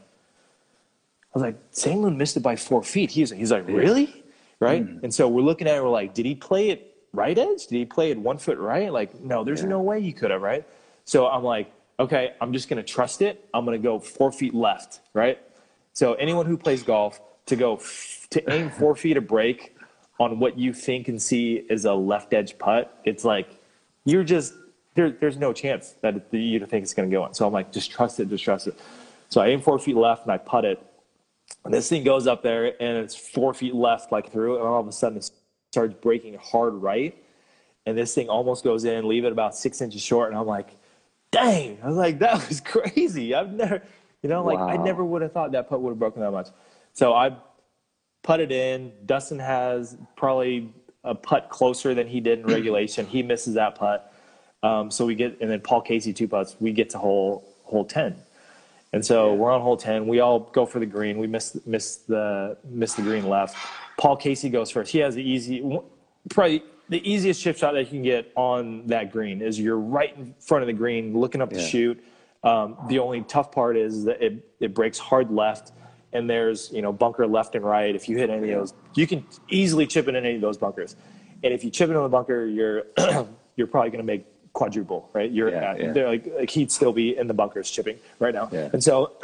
[SPEAKER 4] I was like, Sang-Moon missed it by four feet. He's, he's like, really? Right? Mm. And so we're looking at it, we're like, did he play it right edge? Did he play it one foot right? Like, no, there's yeah. no way he could have, right? So I'm like, okay, I'm just going to trust it. I'm going to go four feet left, right? So anyone who plays golf, to go f- to aim four feet of break on what you think and see is a left edge putt, it's like you're just there. There's no chance that it, you think it's going to go in. So I'm like, just trust it, just trust it. So I aim four feet left and I putt it, and this thing goes up there and it's four feet left, like through, and all of a sudden it starts breaking hard right, and this thing almost goes in, leave it about six inches short, and I'm like, dang! I was like, that was crazy. I've never, you know, like wow. I never would have thought that putt would have broken that much. So I putted in. Dustin has probably a putt closer than he did in regulation. He misses that putt. Um, so we get, and then Paul Casey, two putts. We get to hole hole ten, and so yeah. we're on hole ten. We all go for the green. We miss miss the miss the green left. Paul Casey goes first. He has the easy, probably the easiest chip shot that you can get on that green. Is you're right in front of the green, looking up yeah. to shoot. Um, the only tough part is that it it breaks hard left. And there's, you know, bunker left and right. If you hit any of those, you can easily chip it in any of those bunkers. And if you chip it in the bunker, you're you're probably going to make quadruple, right? You're
[SPEAKER 3] yeah,
[SPEAKER 4] at,
[SPEAKER 3] yeah.
[SPEAKER 4] They're like, like he'd still be in the bunkers chipping right now.
[SPEAKER 3] Yeah.
[SPEAKER 4] And so,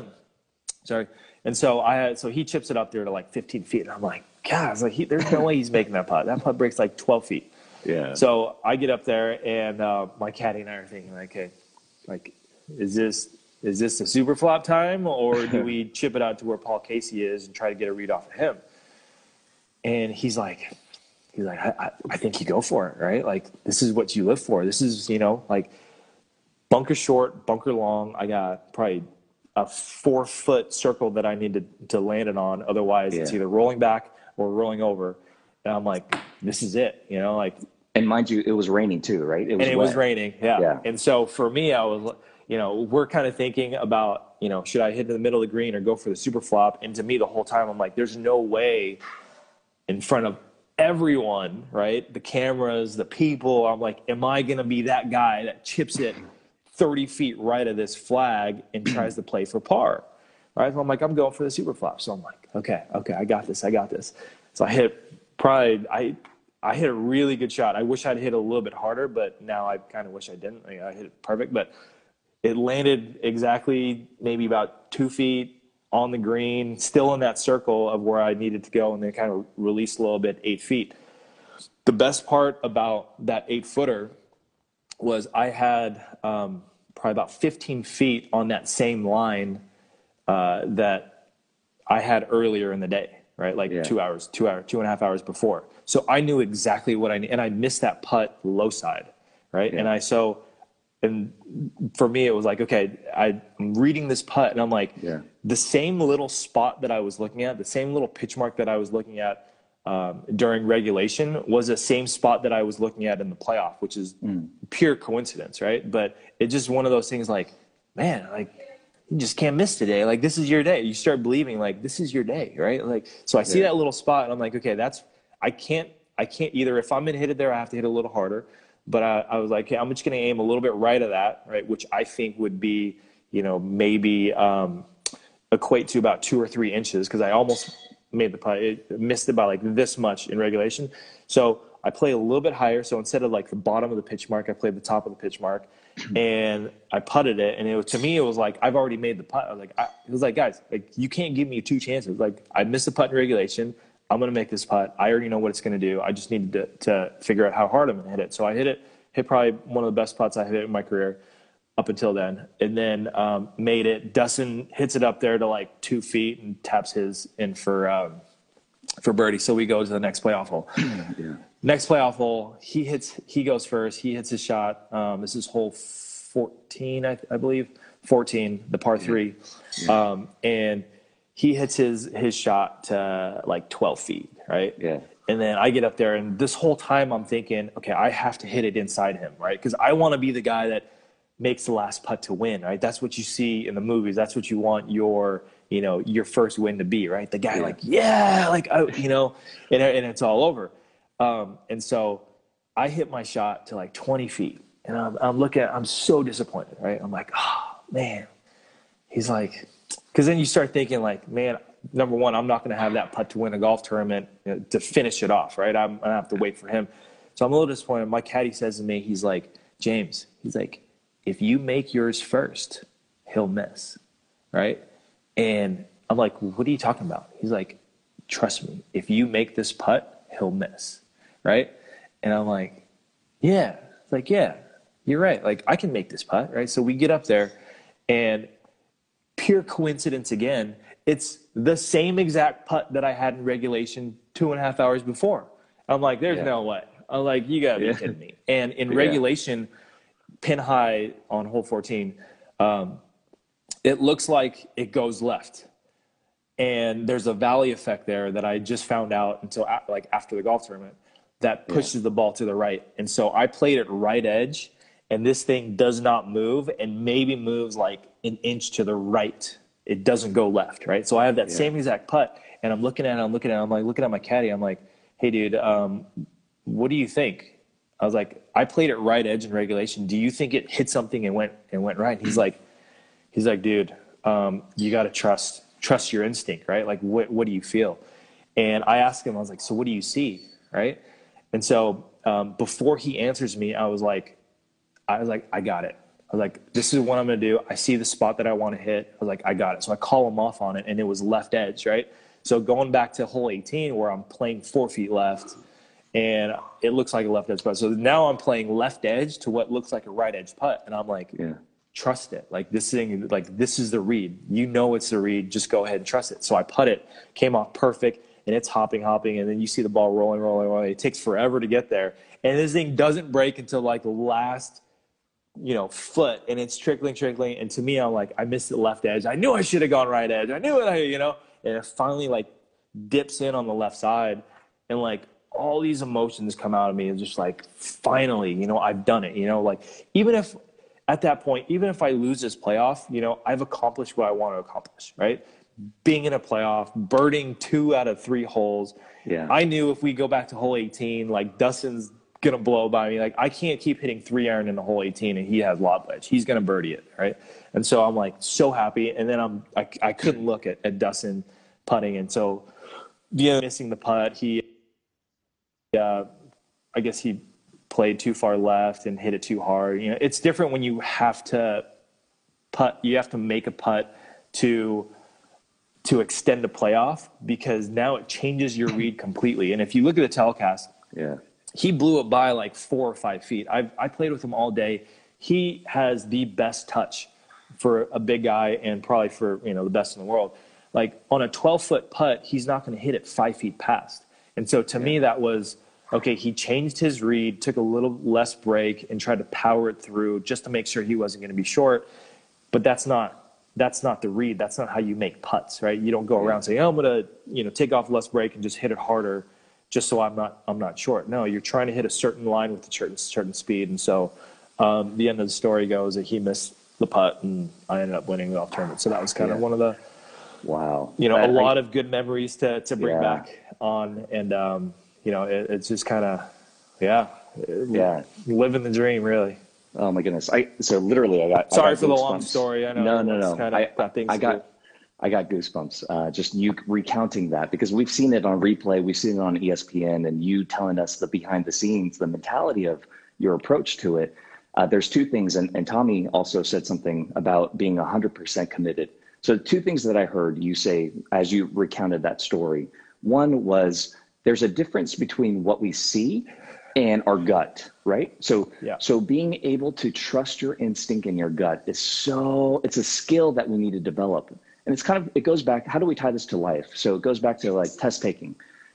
[SPEAKER 4] sorry. And so I had, so he chips it up there to like fifteen feet. And I'm like, God, I was like, he, there's no way he's making that putt. That putt breaks like twelve feet.
[SPEAKER 3] Yeah.
[SPEAKER 4] So I get up there, and uh, my caddy and I are thinking, like, hey, like, is this is this a super flop time, or do we chip it out to where Paul Casey is and try to get a read off of him? And he's like, he's like, I, I think you go for it, right? Like, this is what you live for. This is, you know, like bunker short, bunker long. I got probably a four foot circle that I need to, to land it on. Otherwise yeah. it's either rolling back or rolling over. And I'm like, this is it, you know, like.
[SPEAKER 3] And mind you, it was raining too, right? It was
[SPEAKER 4] and it
[SPEAKER 3] wet.
[SPEAKER 4] was raining. Yeah.
[SPEAKER 3] yeah.
[SPEAKER 4] And so for me, I was, you know, we're kind of thinking about, you know, should I hit in the middle of the green or go for the super flop? And to me, the whole time, I'm like, there's no way in front of everyone, right? The cameras, the people. I'm like, am I going to be that guy that chips it thirty feet right of this flag and tries to play for par? Right? So I'm like, I'm going for the super flop. So I'm like, okay, okay, I got this. I got this. So I hit probably, I, I hit a really good shot. I wish I'd hit a little bit harder, but now I kind of wish I didn't. I hit it perfect, but it landed exactly maybe about two feet on the green, still in that circle of where I needed to go, and then kind of released a little bit, eight feet. The best part about that eight-footer was I had um, probably about fifteen feet on that same line uh, that I had earlier in the day, right? Like yeah. two hours, two hours, two and a half hours before. So I knew exactly what I need, and I missed that putt low side, right? Yeah. And I so. And for me, it was like, okay, I'm reading this putt, and I'm like,
[SPEAKER 3] yeah.
[SPEAKER 4] the same little spot that I was looking at, the same little pitch mark that I was looking at um, during regulation was the same spot that I was looking at in the playoff, which is mm. pure coincidence, right? But it's just one of those things like, man, like, you just can't miss today. Like, this is your day. You start believing, like, this is your day, right? Like, so I see yeah. that little spot, and I'm like, okay, that's, I can't, I can't either. If I'm going to hit it there, I have to hit it a little harder. But I, I was like, hey, I'm just going to aim a little bit right of that, right, which I think would be, you know, maybe um, equate to about two or three inches because I almost made the putt. It missed it by like this much in regulation. So I play a little bit higher. So instead of like the bottom of the pitch mark, I played the top of the pitch mark, and I putted it. And it was, to me, it was like I've already made the putt. I was like, I, it was like, guys, like you can't give me two chances. Like I missed a putt in regulation. I'm going to make this putt. I already know what it's going to do. I just needed to, to figure out how hard I'm going to hit it. So I hit it, hit probably one of the best putts I hit in my career up until then, and then um, made it. Dustin hits it up there to like two feet and taps his in for um, for birdie. So we go to the next playoff hole.
[SPEAKER 3] Yeah.
[SPEAKER 4] Next playoff hole, he hits. He goes first. He hits his shot. Um, this is hole fourteen, I, I believe. fourteen, the par three,
[SPEAKER 3] Yeah.
[SPEAKER 4] um, and he hits his his shot to like twelve feet, right?
[SPEAKER 3] Yeah.
[SPEAKER 4] And then I get up there, and this whole time I'm thinking, okay, I have to hit it inside him, right? Because I want to be the guy that makes the last putt to win, right? That's what you see in the movies. That's what you want your, you know, your first win to be, right? The guy
[SPEAKER 3] Yeah.
[SPEAKER 4] like, yeah, like, I, you know, and, and it's all over. Um, and so I hit my shot to like twenty feet, and I'm, I'm looking at, I'm so disappointed, right? I'm like, oh man. He's like, because then you start thinking like, man, number one, I'm not going to have that putt to win a golf tournament, you know, to finish it off, right? I'm going to have to wait for him. So I'm a little disappointed. My caddy says to me, he's like, James, he's like, if you make yours first, he'll miss, right? And I'm like, what are you talking about? He's like, trust me, if you make this putt, he'll miss, right? And I'm like, yeah. It's like, yeah, you're right. Like, I can make this putt, right? So we get up there, and pure coincidence again, it's the same exact putt that I had in regulation two and a half hours before. I'm like, there's
[SPEAKER 3] Yeah.
[SPEAKER 4] no way. I'm like, you gotta be
[SPEAKER 3] Yeah.
[SPEAKER 4] kidding me. And in
[SPEAKER 3] Yeah.
[SPEAKER 4] regulation, pin high on hole fourteen, um, it looks like it goes left. And there's a valley effect there that I just found out until a- like after the golf tournament that pushes the ball to the right. And so I played it right edge, and this thing does not move, and maybe moves like an inch to the right. It doesn't go left, right? So I have that
[SPEAKER 3] Yeah.
[SPEAKER 4] same exact putt, and I'm looking at it, I'm looking at it, I'm like looking at my caddy, I'm like, hey dude, um, what do you think? I was like, I played it right edge in regulation. Do you think it hit something and went and went right? And he's like, he's like, dude, um, you got to trust trust your instinct, right? Like, what what do you feel? And I asked him, I was like, so what do you see, right? And so um, before he answers me, I was like, I was like, I got it. I was like, this is what I'm going to do. I see the spot that I want to hit. I was like, I got it. So I call him off on it, and it was left edge, right? So going back to hole eighteen, where I'm playing four feet left, and it looks like a left edge putt. So now I'm playing left edge to what looks like a right edge putt, and I'm like,
[SPEAKER 3] Yeah.
[SPEAKER 4] trust it. Like this thing, like this is the read. You know it's the read. Just go ahead and trust it. So I put it, came off perfect, and it's hopping, hopping, and then you see the ball rolling, rolling, rolling. It takes forever to get there, and this thing doesn't break until like the last, you know, foot, and it's trickling, trickling. And to me, I'm like, I missed the left edge. I knew I should have gone right edge. I knew it. I, you know, and it finally like dips in on the left side, and like all these emotions come out of me. It's just like, finally, you know, I've done it. You know, like even if at that point, even if I lose this playoff, you know, I've accomplished what I want to accomplish, right? Being in a playoff, birding two out of three holes.
[SPEAKER 3] Yeah.
[SPEAKER 4] I knew if we go back to hole eighteen, like Dustin's gonna blow by me. Like I can't keep hitting three iron in the hole eighteen, and he has lob wedge. He's gonna birdie it, right? And so I'm like so happy. And then I'm I, I couldn't look at, at Dustin putting, and so yeah, missing the putt. He, uh, I guess he played too far left and hit it too hard. You know, it's different when you have to putt. You have to make a putt to to extend a playoff, because now it changes your read completely. And if you look at the telecast,
[SPEAKER 3] Yeah.
[SPEAKER 4] he blew it by like four or five feet. I I played with him all day. He has the best touch for a big guy, and probably for, you know, the best in the world. Like on a twelve foot putt, he's not going to hit it five feet past. And so to me, that was, okay, he changed his read, took a little less break, and tried to power it through just to make sure he wasn't going to be short. But that's not that's not the read. That's not how you make putts, right? You don't go around saying, oh, I'm going to, you know, take off less break and just hit it harder just so I'm not I'm not short. No, you're trying to hit a certain line with a certain certain speed. And so um, the end of the story goes that he missed the putt, and I ended up winning the golf tournament. So that was kind
[SPEAKER 3] Yeah.
[SPEAKER 4] of one of the,
[SPEAKER 3] Wow.
[SPEAKER 4] you know,
[SPEAKER 3] I-
[SPEAKER 4] a lot
[SPEAKER 3] I-
[SPEAKER 4] of good memories to to bring
[SPEAKER 3] Yeah.
[SPEAKER 4] back on. And um, you know, it, it's just kind of, yeah,
[SPEAKER 3] Yeah.
[SPEAKER 4] living the dream, really.
[SPEAKER 3] Oh my goodness. I so literally I got. I
[SPEAKER 4] Sorry
[SPEAKER 3] got
[SPEAKER 4] for the long
[SPEAKER 3] goosebumps.
[SPEAKER 4] story. I know.
[SPEAKER 3] No, no,
[SPEAKER 4] everyone's
[SPEAKER 3] no.
[SPEAKER 4] Kind of
[SPEAKER 3] I,
[SPEAKER 4] got things
[SPEAKER 3] I
[SPEAKER 4] to
[SPEAKER 3] got.
[SPEAKER 4] do.
[SPEAKER 3] I got goosebumps. Uh, just you recounting that, because we've seen it on replay, we've seen it on E S P N, and you telling us the behind the scenes, the mentality of your approach to it. Uh, there's two things, and, and Tommy also said something about being one hundred percent committed. So two things that I heard you say as you recounted that story. One was there's a difference between what we see and our gut, right? So,
[SPEAKER 4] Yeah.
[SPEAKER 3] so being able to trust your instinct and your gut is so, it's a skill that we need to develop. And it's kind of, it goes back, how do we tie this to life? So it goes back to like test taking.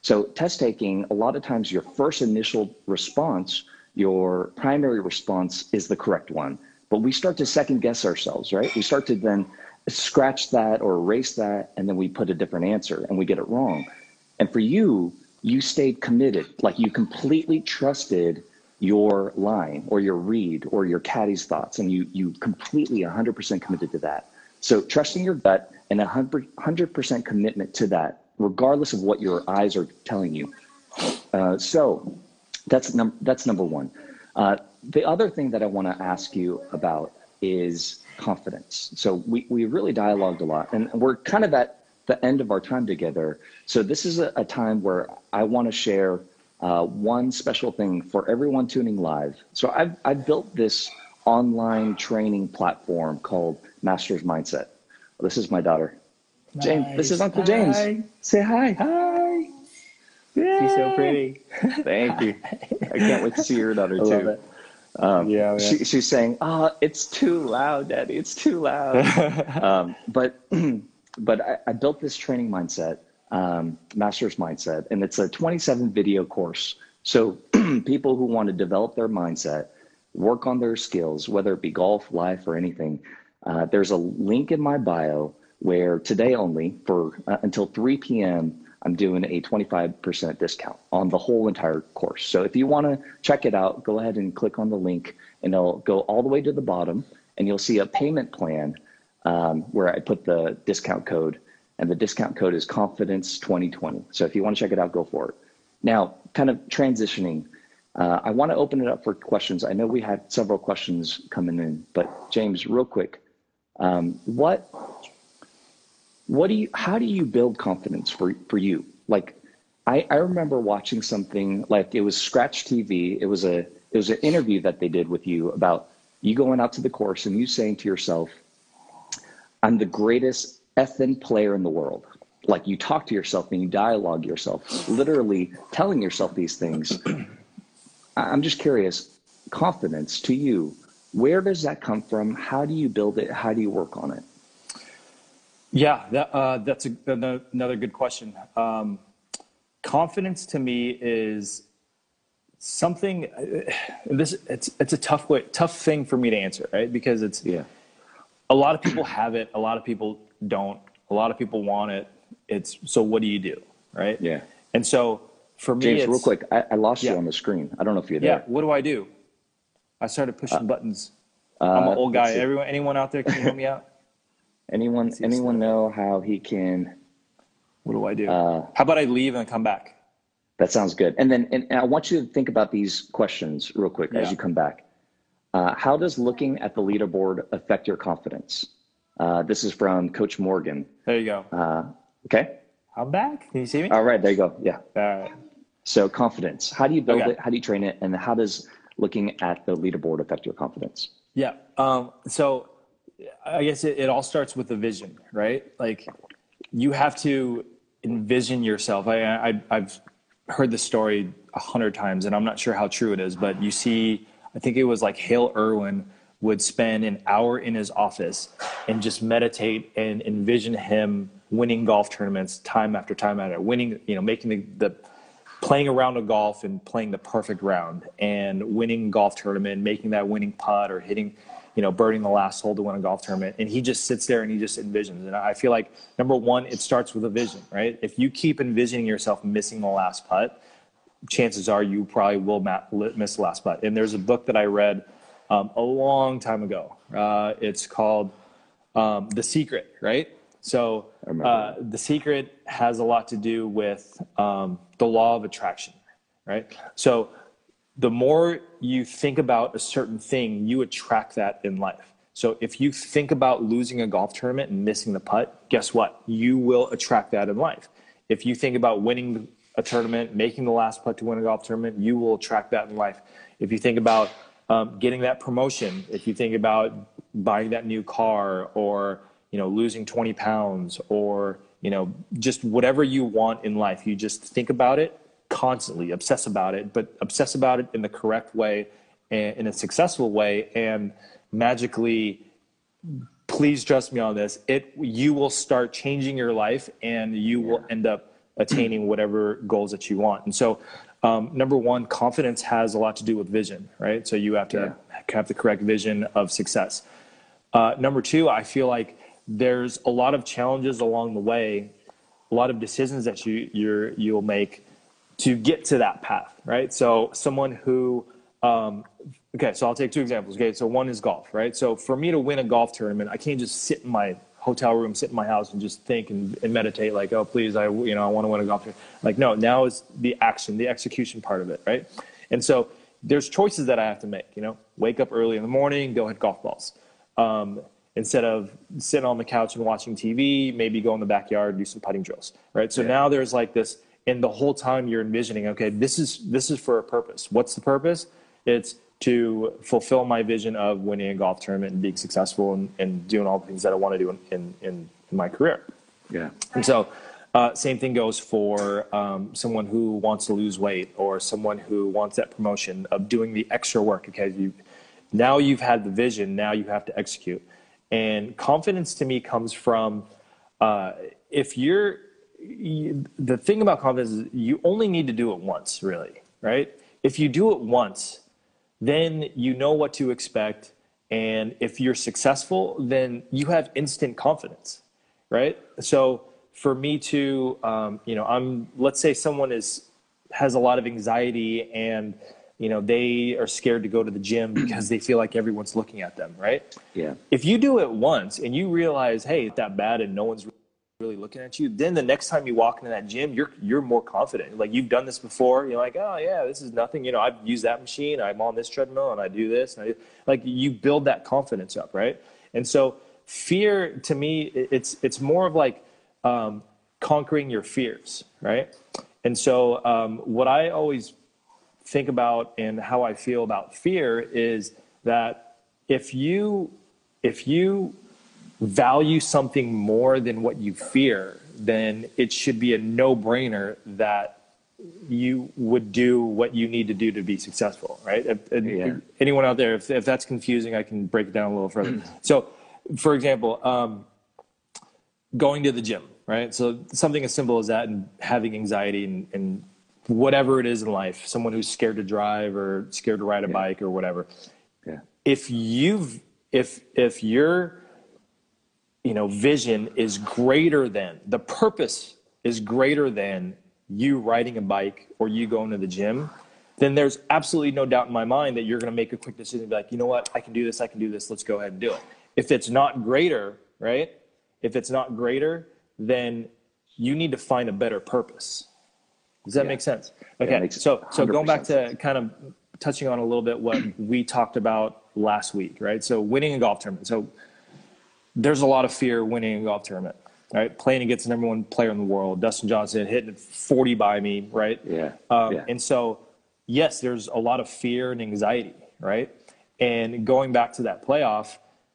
[SPEAKER 3] So test taking, a lot of times your first initial response, your primary response is the correct one. But we start to second guess ourselves, right? We start to then scratch that or erase that, and then we put a different answer and we get it wrong. And for you, you stayed committed, like you completely trusted your line or your read or your caddy's thoughts, and you you completely one hundred percent committed to that. So trusting your gut and one hundred percent commitment to that, regardless of what your eyes are telling you. Uh, so that's, num- that's number one. Uh, the other thing that I want to ask you about is confidence. So we, we really dialogued a lot, and we're kind of at the end of our time together. So this is a, a time where I want to share uh, one special thing for everyone tuning live. So I've, I've built this online training platform called Master's Mindset. This is my daughter. Nice. James, this is Uncle James.
[SPEAKER 4] Hi.
[SPEAKER 3] Say hi.
[SPEAKER 4] Hi. Yay. She's so pretty.
[SPEAKER 3] Thank you. I can't wait to see your daughter too.
[SPEAKER 4] Love it.
[SPEAKER 3] Um,
[SPEAKER 4] yeah,
[SPEAKER 3] she, she's saying, "Oh, it's too loud, Daddy. It's too loud." um, but but I, I built this training mindset, um, Master's Mindset, and it's a twenty-seven video course. So people who want to develop their mindset, work on their skills, whether it be golf, life, or anything, uh, there's a link in my bio where today only for uh, until three p.m. I'm doing a twenty-five percent discount on the whole entire course. So if you want to check it out, go ahead and click on the link, and it'll go all the way to the bottom, and you'll see a payment plan um, where I put the discount code, and the discount code is confidence twenty twenty. So if you want to check it out, go for it. Now, kind of transitioning, uh, I want to open it up for questions. I know we had several questions coming in, but James, real quick, um, what What do you, how do you build confidence for, for you? Like, I, I remember watching something like it was Scratch T V. It was a, it was an interview that they did with you about you going out to the course and you saying to yourself, "I'm the greatest effing player in the world." Like you talk to yourself and you dialogue yourself, literally telling yourself these things. I'm just curious, confidence to you, where does that come from? How do you build it? How do you work on it?
[SPEAKER 4] Yeah, that, uh, that's a, another good question. Um, confidence to me is something. Uh, this it's it's a tough way, tough thing for me to answer, right? Because it's
[SPEAKER 3] yeah.
[SPEAKER 4] A lot of people have it, a lot of people don't. A lot of people want it. It's so. What do you do, right?
[SPEAKER 3] Yeah.
[SPEAKER 4] And so for me,
[SPEAKER 3] James,
[SPEAKER 4] it's,
[SPEAKER 3] real quick, I, I lost
[SPEAKER 4] yeah.
[SPEAKER 3] you on the screen. I don't know if you're
[SPEAKER 4] Yeah.
[SPEAKER 3] there.
[SPEAKER 4] What do I do? I started pushing uh, buttons.
[SPEAKER 3] Uh,
[SPEAKER 4] I'm an old guy. Everyone, anyone out there, can you help me out?
[SPEAKER 3] Anyone, anyone know how he can?
[SPEAKER 4] What do I do?
[SPEAKER 3] Uh,
[SPEAKER 4] how about I leave and come back?
[SPEAKER 3] That sounds good. And then, and I want you to think about these questions real quick
[SPEAKER 4] yeah.
[SPEAKER 3] as you come back. Uh, how does looking at the leaderboard affect your confidence? Uh, this is from Coach Morgan.
[SPEAKER 4] There you go.
[SPEAKER 3] Uh, okay.
[SPEAKER 4] I'm back. Can you see me?
[SPEAKER 3] All right. There you go. Yeah.
[SPEAKER 4] All right.
[SPEAKER 3] So confidence. How do you build
[SPEAKER 4] okay.
[SPEAKER 3] it? How do you train it? And how does looking at the leaderboard affect your confidence?
[SPEAKER 4] Yeah. Um, so. I guess it, it all starts with the vision, right? Like you have to envision yourself. I, I, I've heard this story a hundred times and I'm not sure how true it is, but you see, I think it was like Hale Irwin would spend an hour in his office and just meditate and envision him winning golf tournaments time after time after winning, you know, making the, the playing a round of golf and playing the perfect round and winning golf tournament, making that winning putt or hitting, you know, birding the last hole to win a golf tournament. And he just sits there and he just envisions. And I feel like, number one, it starts with a vision, right? If you keep envisioning yourself missing the last putt, chances are you probably will miss the last putt. And there's a book that I read um, a long time ago. Uh, it's called um, The Secret, right? So uh, The Secret has a lot to do with um, the law of attraction, right? So the more you think about a certain thing, you attract that in life. So if you think about losing a golf tournament and missing the putt, guess what? You will attract that in life. If you think about winning a tournament, making the last putt to win a golf tournament, you will attract that in life. If you think about um, getting that promotion, if you think about buying that new car or, you know, losing twenty pounds or, you know, just whatever you want in life, you just think about it constantly, obsess about it, but obsess about it in the correct way and in a successful way, and magically, please trust me on this, it you will start changing your life and you will end up attaining whatever goals that you want. And so, um, number one, confidence has a lot to do with vision, right? So you have to yeah. have the correct vision of success. Uh, number two, I feel like there's a lot of challenges along the way, a lot of decisions that you you're, you'll make to get to that path, right? So someone who, um, okay, so I'll take two examples. Okay, so one is golf, right? So for me to win a golf tournament, I can't just sit in my hotel room, sit in my house and just think and, and meditate like, oh, please, I, you know, I want to win a golf tournament. Like, no, now is the action, the execution part of it, right? And so there's choices that I have to make, you know, wake up early in the morning, go hit golf balls. Um, instead of sitting on the couch and watching T V, maybe go in the backyard, do some putting drills, right? So yeah. now there's like this, and the whole time you're envisioning, okay, this is, this is for a purpose. What's the purpose? It's to fulfill my vision of winning a golf tournament and being successful and, and doing all the things that I want to do in, in, in my career.
[SPEAKER 3] Yeah.
[SPEAKER 4] And so uh, same thing goes for um, someone who wants to lose weight or someone who wants that promotion of doing the extra work. Okay, you, now you've had the vision, now you have to execute. And confidence to me comes from uh, if you're, you, the thing about confidence is you only need to do it once, really, right? If you do it once, then you know what to expect. And if you're successful, then you have instant confidence, right? So for me to, um, you know, I'm, let's say someone is, has a lot of anxiety and, you know, they are scared to go to the gym because they feel like everyone's looking at them, right?
[SPEAKER 3] Yeah.
[SPEAKER 4] If you do it once and you realize, hey, it's that bad and no one's really looking at you, then the next time you walk into that gym, you're you're more confident. Like you've done this before. You're like, oh yeah, this is nothing. You know, I've used that machine. I'm on this treadmill and I do this. And I do. Like you build that confidence up, right? And so fear to me, it's it's more of like um, conquering your fears, right? And so um, what I always think about and how I feel about fear is that if you if you value something more than what you fear, then it should be a no-brainer that you would do what you need to do to be successful, right? If,
[SPEAKER 3] yeah.
[SPEAKER 4] Anyone out there, if, if that's confusing, I can break it down a little further. So, for example, um, going to the gym, right? So something as simple as that and having anxiety and, and whatever it is in life, someone who's scared to drive or scared to ride a yeah. bike or whatever.
[SPEAKER 3] Yeah.
[SPEAKER 4] If you've, if, if you're, you know, vision is greater than, the purpose is greater than you riding a bike or you going to the gym, then there's absolutely no doubt in my mind that you're going to make a quick decision and be like, you know what, I can do this, I can do this, let's go ahead and do it. If it's not greater, right? If it's not greater, then you need to find a better purpose. Does that yeah. make sense? Okay, yeah, so so going back to kind of touching on a little bit what we talked about last week, right? So winning a golf tournament. So there's a lot of fear winning a golf tournament, right? Playing against the number one player in the world, Dustin Johnson, hitting forty by me, right?
[SPEAKER 3] Yeah.
[SPEAKER 4] Um,
[SPEAKER 3] yeah.
[SPEAKER 4] And so, yes, there's a lot of fear and anxiety, right? And going back to that playoff,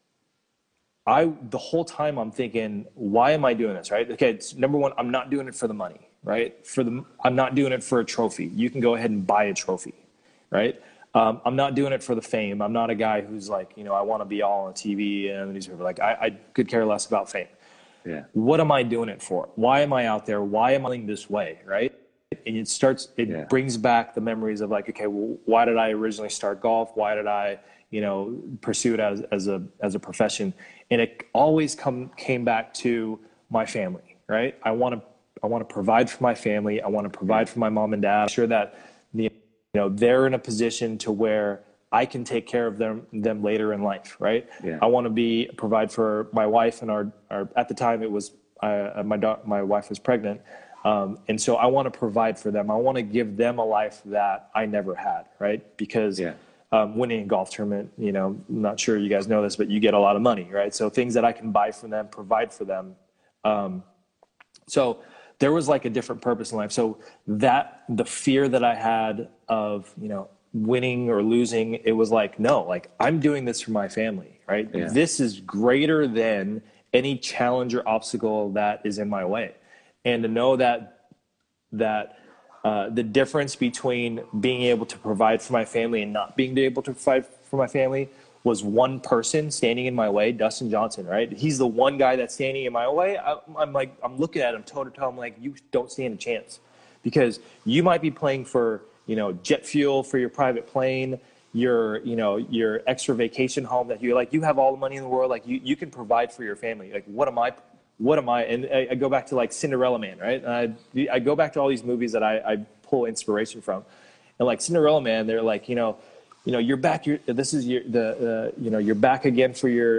[SPEAKER 4] I the whole time I'm thinking, why am I doing this, right? Okay, it's, number one, I'm not doing it for the money, right? For the, I'm not doing it for a trophy. You can go ahead and buy a trophy, right? Um, I'm not doing it for the fame. I'm not a guy who's like, you know, I want to be all on T V and the newspaper. Like, I, I could care less about fame.
[SPEAKER 3] Yeah.
[SPEAKER 4] What am I doing it for? Why am I out there? Why am I feeling this way, right? And it starts, it yeah. brings back the memories of like, okay, well, why did I originally start golf? Why did I, you know, pursue it as, as a as a profession? And it always come came back to my family, right? I want to I want to provide for my family. I want to provide for my mom and dad. I'm sure that the You know, they're in a position to where I can take care of them them later in life, right?
[SPEAKER 3] Yeah.
[SPEAKER 4] I want to be provide for my wife and our, our at the time it was uh, my da- my wife was pregnant, um, and so I want to provide for them. I want to give them a life that I never had, right? Because
[SPEAKER 3] yeah.
[SPEAKER 4] um, winning a golf tournament, you know, I'm not sure you guys know this, but you get a lot of money, right? So things that I can buy for them, provide for them. Um, so. There was like a different purpose in life. So that the fear that I had of, you know, winning or losing, it was like, no, like I'm doing this for my family, right?
[SPEAKER 3] Yeah.
[SPEAKER 4] This is greater than any challenge or obstacle that is in my way. And to know that, that uh, the difference between being able to provide for my family and not being able to provide for my family was one person standing in my way, Dustin Johnson, right? He's the one guy that's standing in my way. I, I'm like, I'm looking at him toe to toe. I'm like, you don't stand a chance, because you might be playing for, you know, jet fuel for your private plane, your, you know, your extra vacation home that you like, you have all the money in the world. Like you, you can provide for your family. Like, what am I, what am I? And I, I go back to like Cinderella Man, right? And I, I go back to all these movies that I, I pull inspiration from, and like Cinderella Man, they're like, you know, you know, you're back. You're, this is your the uh, you know, you're back again for your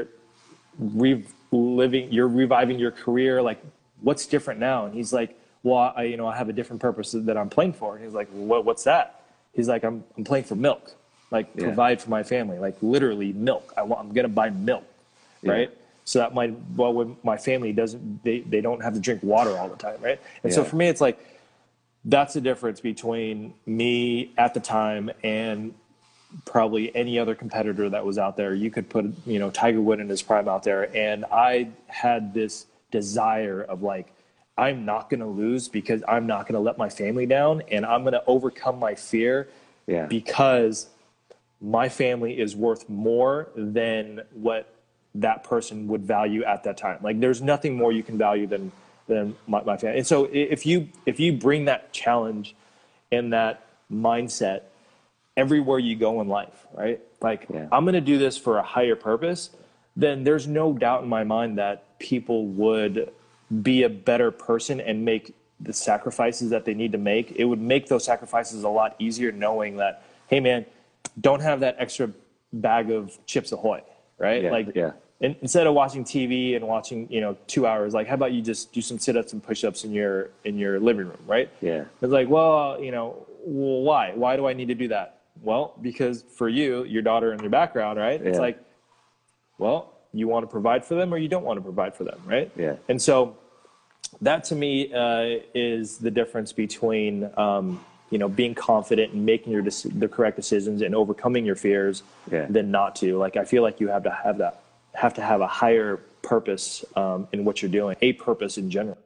[SPEAKER 4] reliving. You're reviving your career. Like, what's different now? And he's like, well, I, you know, I have a different purpose that I'm playing for. And he's like, what, what's that? He's like, I'm I'm playing for milk. Like, yeah. provide for my family. Like, literally milk. I want. I'm gonna buy milk, right? Yeah. So that my well, when my family doesn't, they they don't have to drink water all the time, right? And yeah. so for me, it's like, that's the difference between me at the time and probably any other competitor that was out there. You could put, you know, Tiger Woods in his prime out there. And I had this desire of like, I'm not going to lose, because I'm not going to let my family down, and I'm going to overcome my fear yeah. because my family is worth more than what that person would value at that time. Like, there's nothing more you can value than, than my, my family. And so if you, if you bring that challenge and that mindset everywhere you go in life, right? Like, yeah. I'm going to do this for a higher purpose, then there's no doubt in my mind that people would be a better person and make the sacrifices that they need to make. It would make those sacrifices a lot easier, knowing that, hey man, don't have that extra bag of Chips Ahoy, right?
[SPEAKER 3] Yeah,
[SPEAKER 4] like,
[SPEAKER 3] yeah.
[SPEAKER 4] And instead of watching T V and watching, you know, two hours, like, how about you just do some sit-ups and push-ups in your, in your living room, right?
[SPEAKER 3] Yeah.
[SPEAKER 4] It's like, well, you know, well, why? Why do I need to do that? Well, because for you, your daughter and your background, right? It's yeah. like, well, you want to provide for them or you don't want to provide for them, right?
[SPEAKER 3] Yeah.
[SPEAKER 4] And so that to me uh, is the difference between, um, you know, being confident and making your dec- the correct decisions and overcoming your fears
[SPEAKER 3] yeah.
[SPEAKER 4] than not to. Like, I feel like you have to have that, have to have a higher purpose um, in what you're doing, a purpose in general.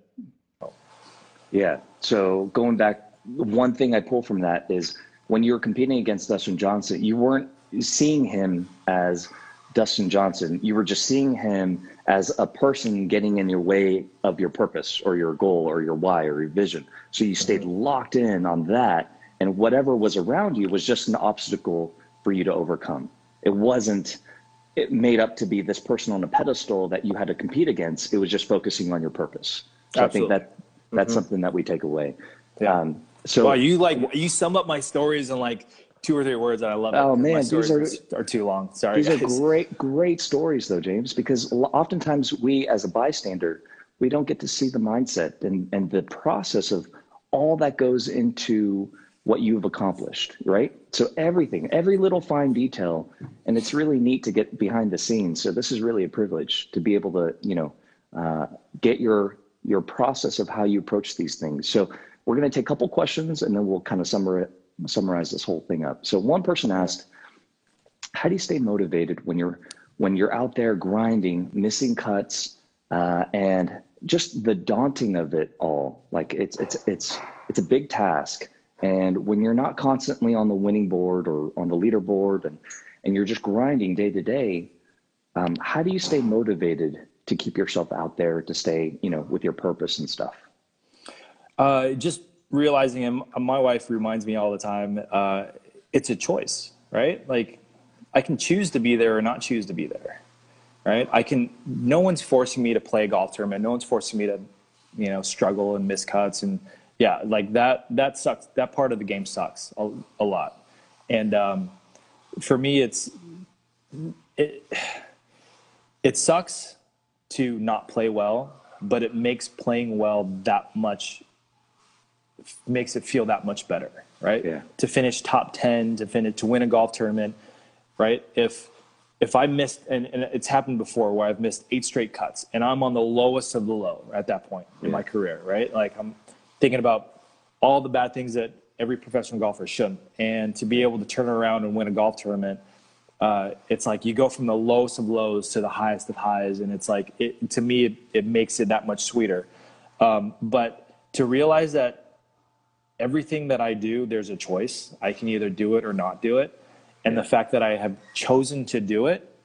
[SPEAKER 3] Yeah. So going back, one thing I pull from that is, when you were competing against Dustin Johnson, you weren't seeing him as Dustin Johnson. You were just seeing him as a person getting in your way of your purpose or your goal or your why or your vision. So you stayed mm-hmm. locked in on that, and whatever was around you was just an obstacle for you to overcome. It wasn't it made up to be this person on a pedestal that you had to compete against. It was just focusing on your purpose. So
[SPEAKER 4] Absolutely.
[SPEAKER 3] I think that that's mm-hmm. something that we take away. Yeah. Um, So
[SPEAKER 4] wow, you like you sum up my stories in like two or three words, and I love it.
[SPEAKER 3] Oh man,
[SPEAKER 4] my stories
[SPEAKER 3] these are,
[SPEAKER 4] are too long. Sorry,
[SPEAKER 3] these
[SPEAKER 4] guys.
[SPEAKER 3] are great, great stories though, James. Because oftentimes we, as a bystander, we don't get to see the mindset and and the process of all that goes into what you've accomplished, right? So everything, every little fine detail, and it's really neat to get behind the scenes. So this is really a privilege to be able to, you know, uh, get your your process of how you approach these things. So we're going to take a couple questions, and then we'll kind of summarize, summarize this whole thing up. So one person asked, how do you stay motivated when you're when you're out there grinding, missing cuts, uh, and just the daunting of it all? Like, it's it's it's it's a big task, and when you're not constantly on the winning board or on the leaderboard, and and you're just grinding day to day, um, how do you stay motivated to keep yourself out there, to stay, you know, with your purpose and stuff?
[SPEAKER 4] Uh, just realizing, and my wife reminds me all the time, uh, it's a choice, right? Like, I can choose to be there or not choose to be there, right? I can, no one's forcing me to play a golf tournament. No one's forcing me to, you know, struggle and miss cuts. And yeah, like that, that sucks. That part of the game sucks a, a lot. And um, for me, it's, it, it sucks to not play well, but it makes playing well that much makes it feel that much better, right?
[SPEAKER 3] Yeah.
[SPEAKER 4] To finish top ten, to finish, to win a golf tournament, right? If if I missed, and, and it's happened before where I've missed eight straight cuts, and I'm on the lowest of the low at that point in
[SPEAKER 3] yeah.
[SPEAKER 4] my career, right? Like, I'm thinking about all the bad things that every professional golfer shouldn't, and to be able to turn around and win a golf tournament, uh, it's like you go from the lowest of lows to the highest of highs, and it's like, it, to me, it, it makes it that much sweeter. Um, but to realize that everything that I do, there's a choice. I can either do it or not do it. And yeah. the fact that I have chosen to do it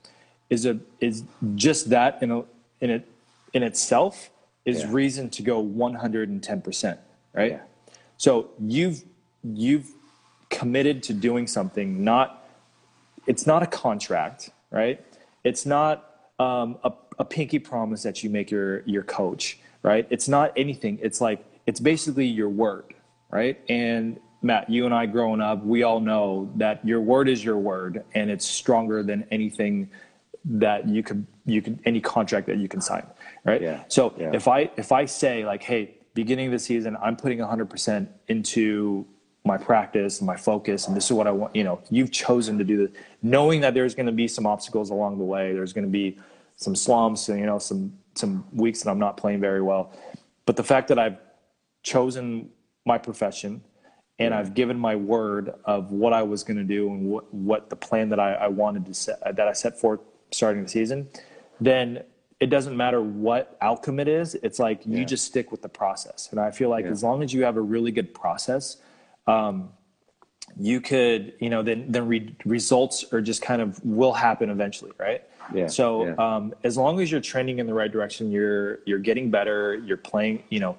[SPEAKER 4] is a is just that in a, in it in itself is
[SPEAKER 3] Yeah.
[SPEAKER 4] reason to go one hundred ten percent, right?
[SPEAKER 3] Yeah.
[SPEAKER 4] So you've you've committed to doing something. Not it's not a contract, right? It's not um, a, a pinky promise that you make your your coach, right? It's not anything. It's like it's basically your word, right? And Matt, you and I growing up, we all know that your word is your word, and it's stronger than anything that you could you could any contract that you can sign, right?
[SPEAKER 3] Yeah.
[SPEAKER 4] So
[SPEAKER 3] Yeah.
[SPEAKER 4] if I if I say like, hey, beginning of the season, I'm putting one hundred percent into my practice and my focus, and this is what I want. You know, you've chosen to do this, knowing that there's going to be some obstacles along the way. There's going to be some slumps, and you know, some some weeks that I'm not playing very well. But the fact that I've chosen my profession, and I've given my word of what I was going to do and what, what the plan that I, I wanted to set, that I set forth starting the season, then it doesn't matter what outcome it is. It's like you
[SPEAKER 3] Yeah.
[SPEAKER 4] just stick with the process. And I feel like
[SPEAKER 3] Yeah.
[SPEAKER 4] as long as you have a really good process, um, you could, you know, then, then re- results are just kind of will happen eventually. Right.
[SPEAKER 3] Yeah.
[SPEAKER 4] So
[SPEAKER 3] Yeah.
[SPEAKER 4] um, as long as you're trending in the right direction, you're, you're getting better, you're playing, you know,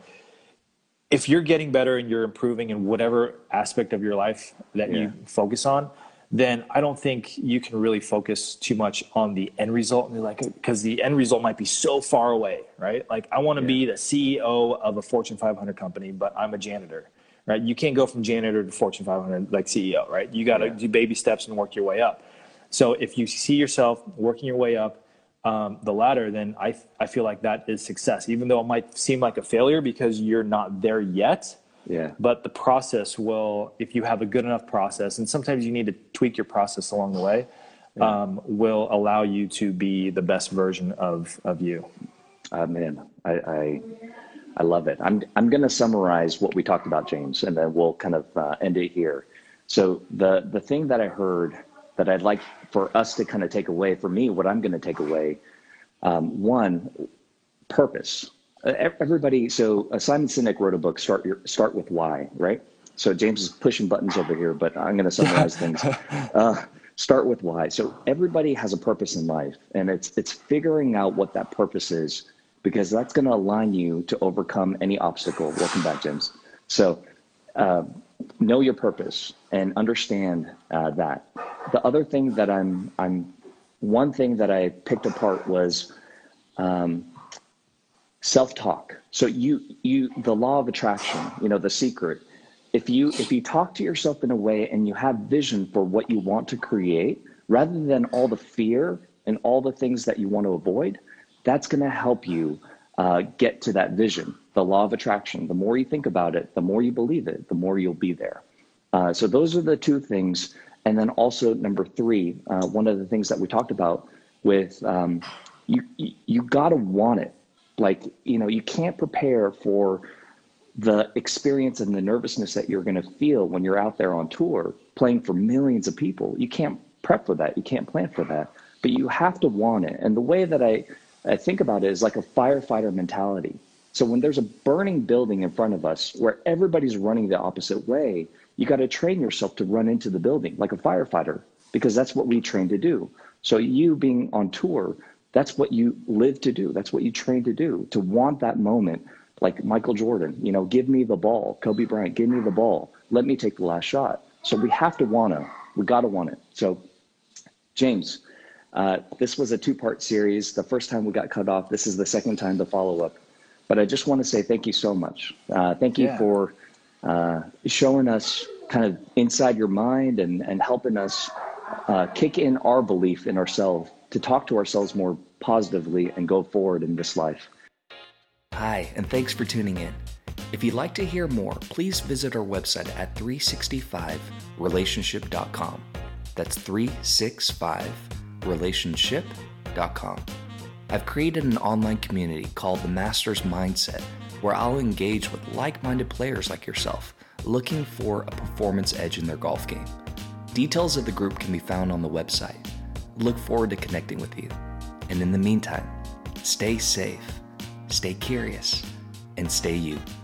[SPEAKER 4] if you're getting better and you're improving in whatever aspect of your life that
[SPEAKER 3] Yeah.
[SPEAKER 4] you focus on, then I don't think you can really focus too much on the end result. And like, because the end result might be so far away, right? Like I want to
[SPEAKER 3] Yeah.
[SPEAKER 4] be the C E O of a Fortune five hundred company, but I'm a janitor, right? You can't go from janitor to Fortune five hundred like C E O, right? You got to
[SPEAKER 3] Yeah.
[SPEAKER 4] do baby steps and work your way up. So if you see yourself working your way up um, the ladder, then I I feel like that is success, even though it might seem like a failure because you're not there yet.
[SPEAKER 3] Yeah.
[SPEAKER 4] But the process will, if you have a good enough process, and sometimes you need to tweak your process along the way, um, will allow you to be the best version of, of you.
[SPEAKER 3] Uh, man, I, I I love it. I'm I'm going to summarize what we talked about, James, and then we'll kind of uh, end it here. So the the thing that I heard that I'd like for us to kind of take away, for me, what I'm going to take away, um, one, purpose. Uh, everybody, so uh, Simon Sinek wrote a book, Start Your Start with Why, right? So James is pushing buttons over here, but I'm going to summarize things. Uh, start with why. So everybody has a purpose in life, and it's it's figuring out what that purpose is, because that's going to align you to overcome any obstacle. Welcome back, James. So uh, know your purpose and understand uh, that. The other thing that I'm I'm one thing that I picked apart was um, self-talk. So you you the law of attraction, you know, the secret. If you if you talk to yourself in a way and you have vision for what you want to create, rather than all the fear and all the things that you want to avoid, that's going to help you uh, get to that vision. The law of attraction. The more you think about it, the more you believe it, the more you'll be there. Uh, so those are the two things. And then also number three, uh, one of the things that we talked about with um, you, you, you got to want it. Like, you know, you can't prepare for the experience and the nervousness that you're going to feel when you're out there on tour playing for millions of people. You can't prep for that. You can't plan for that, but you have to want it. And the way that I, I think about it is like a firefighter mentality. So when there's a burning building in front of us where everybody's running the opposite way, you got to train yourself to run into the building like a firefighter, because that's what we train to do. So you being on tour, that's what you live to do. That's what you train to do, to want that moment. Like Michael Jordan, you know, give me the ball. Kobe Bryant, give me the ball. Let me take the last shot. So we have to want to, we got to want it. So James, uh, this was a two-part series. The first time we got cut off. This is the second time, the follow-up. But I just want to say thank you so much. Uh, thank you
[SPEAKER 4] Yeah.
[SPEAKER 3] for uh, showing us kind of inside your mind and, and helping us uh, kick in our belief in ourselves, to talk to ourselves more positively and go forward in this life.
[SPEAKER 2] Hi, and thanks for tuning in. If you'd like to hear more, please visit our website at three sixty-five relationship dot com. That's three sixty-five relationship dot com. I've created an online community called the Masters Mindset, where I'll engage with like-minded players like yourself, looking for a performance edge in their golf game. Details of the group can be found on the website. Look forward to connecting with you. And in the meantime, stay safe, stay curious, and stay you.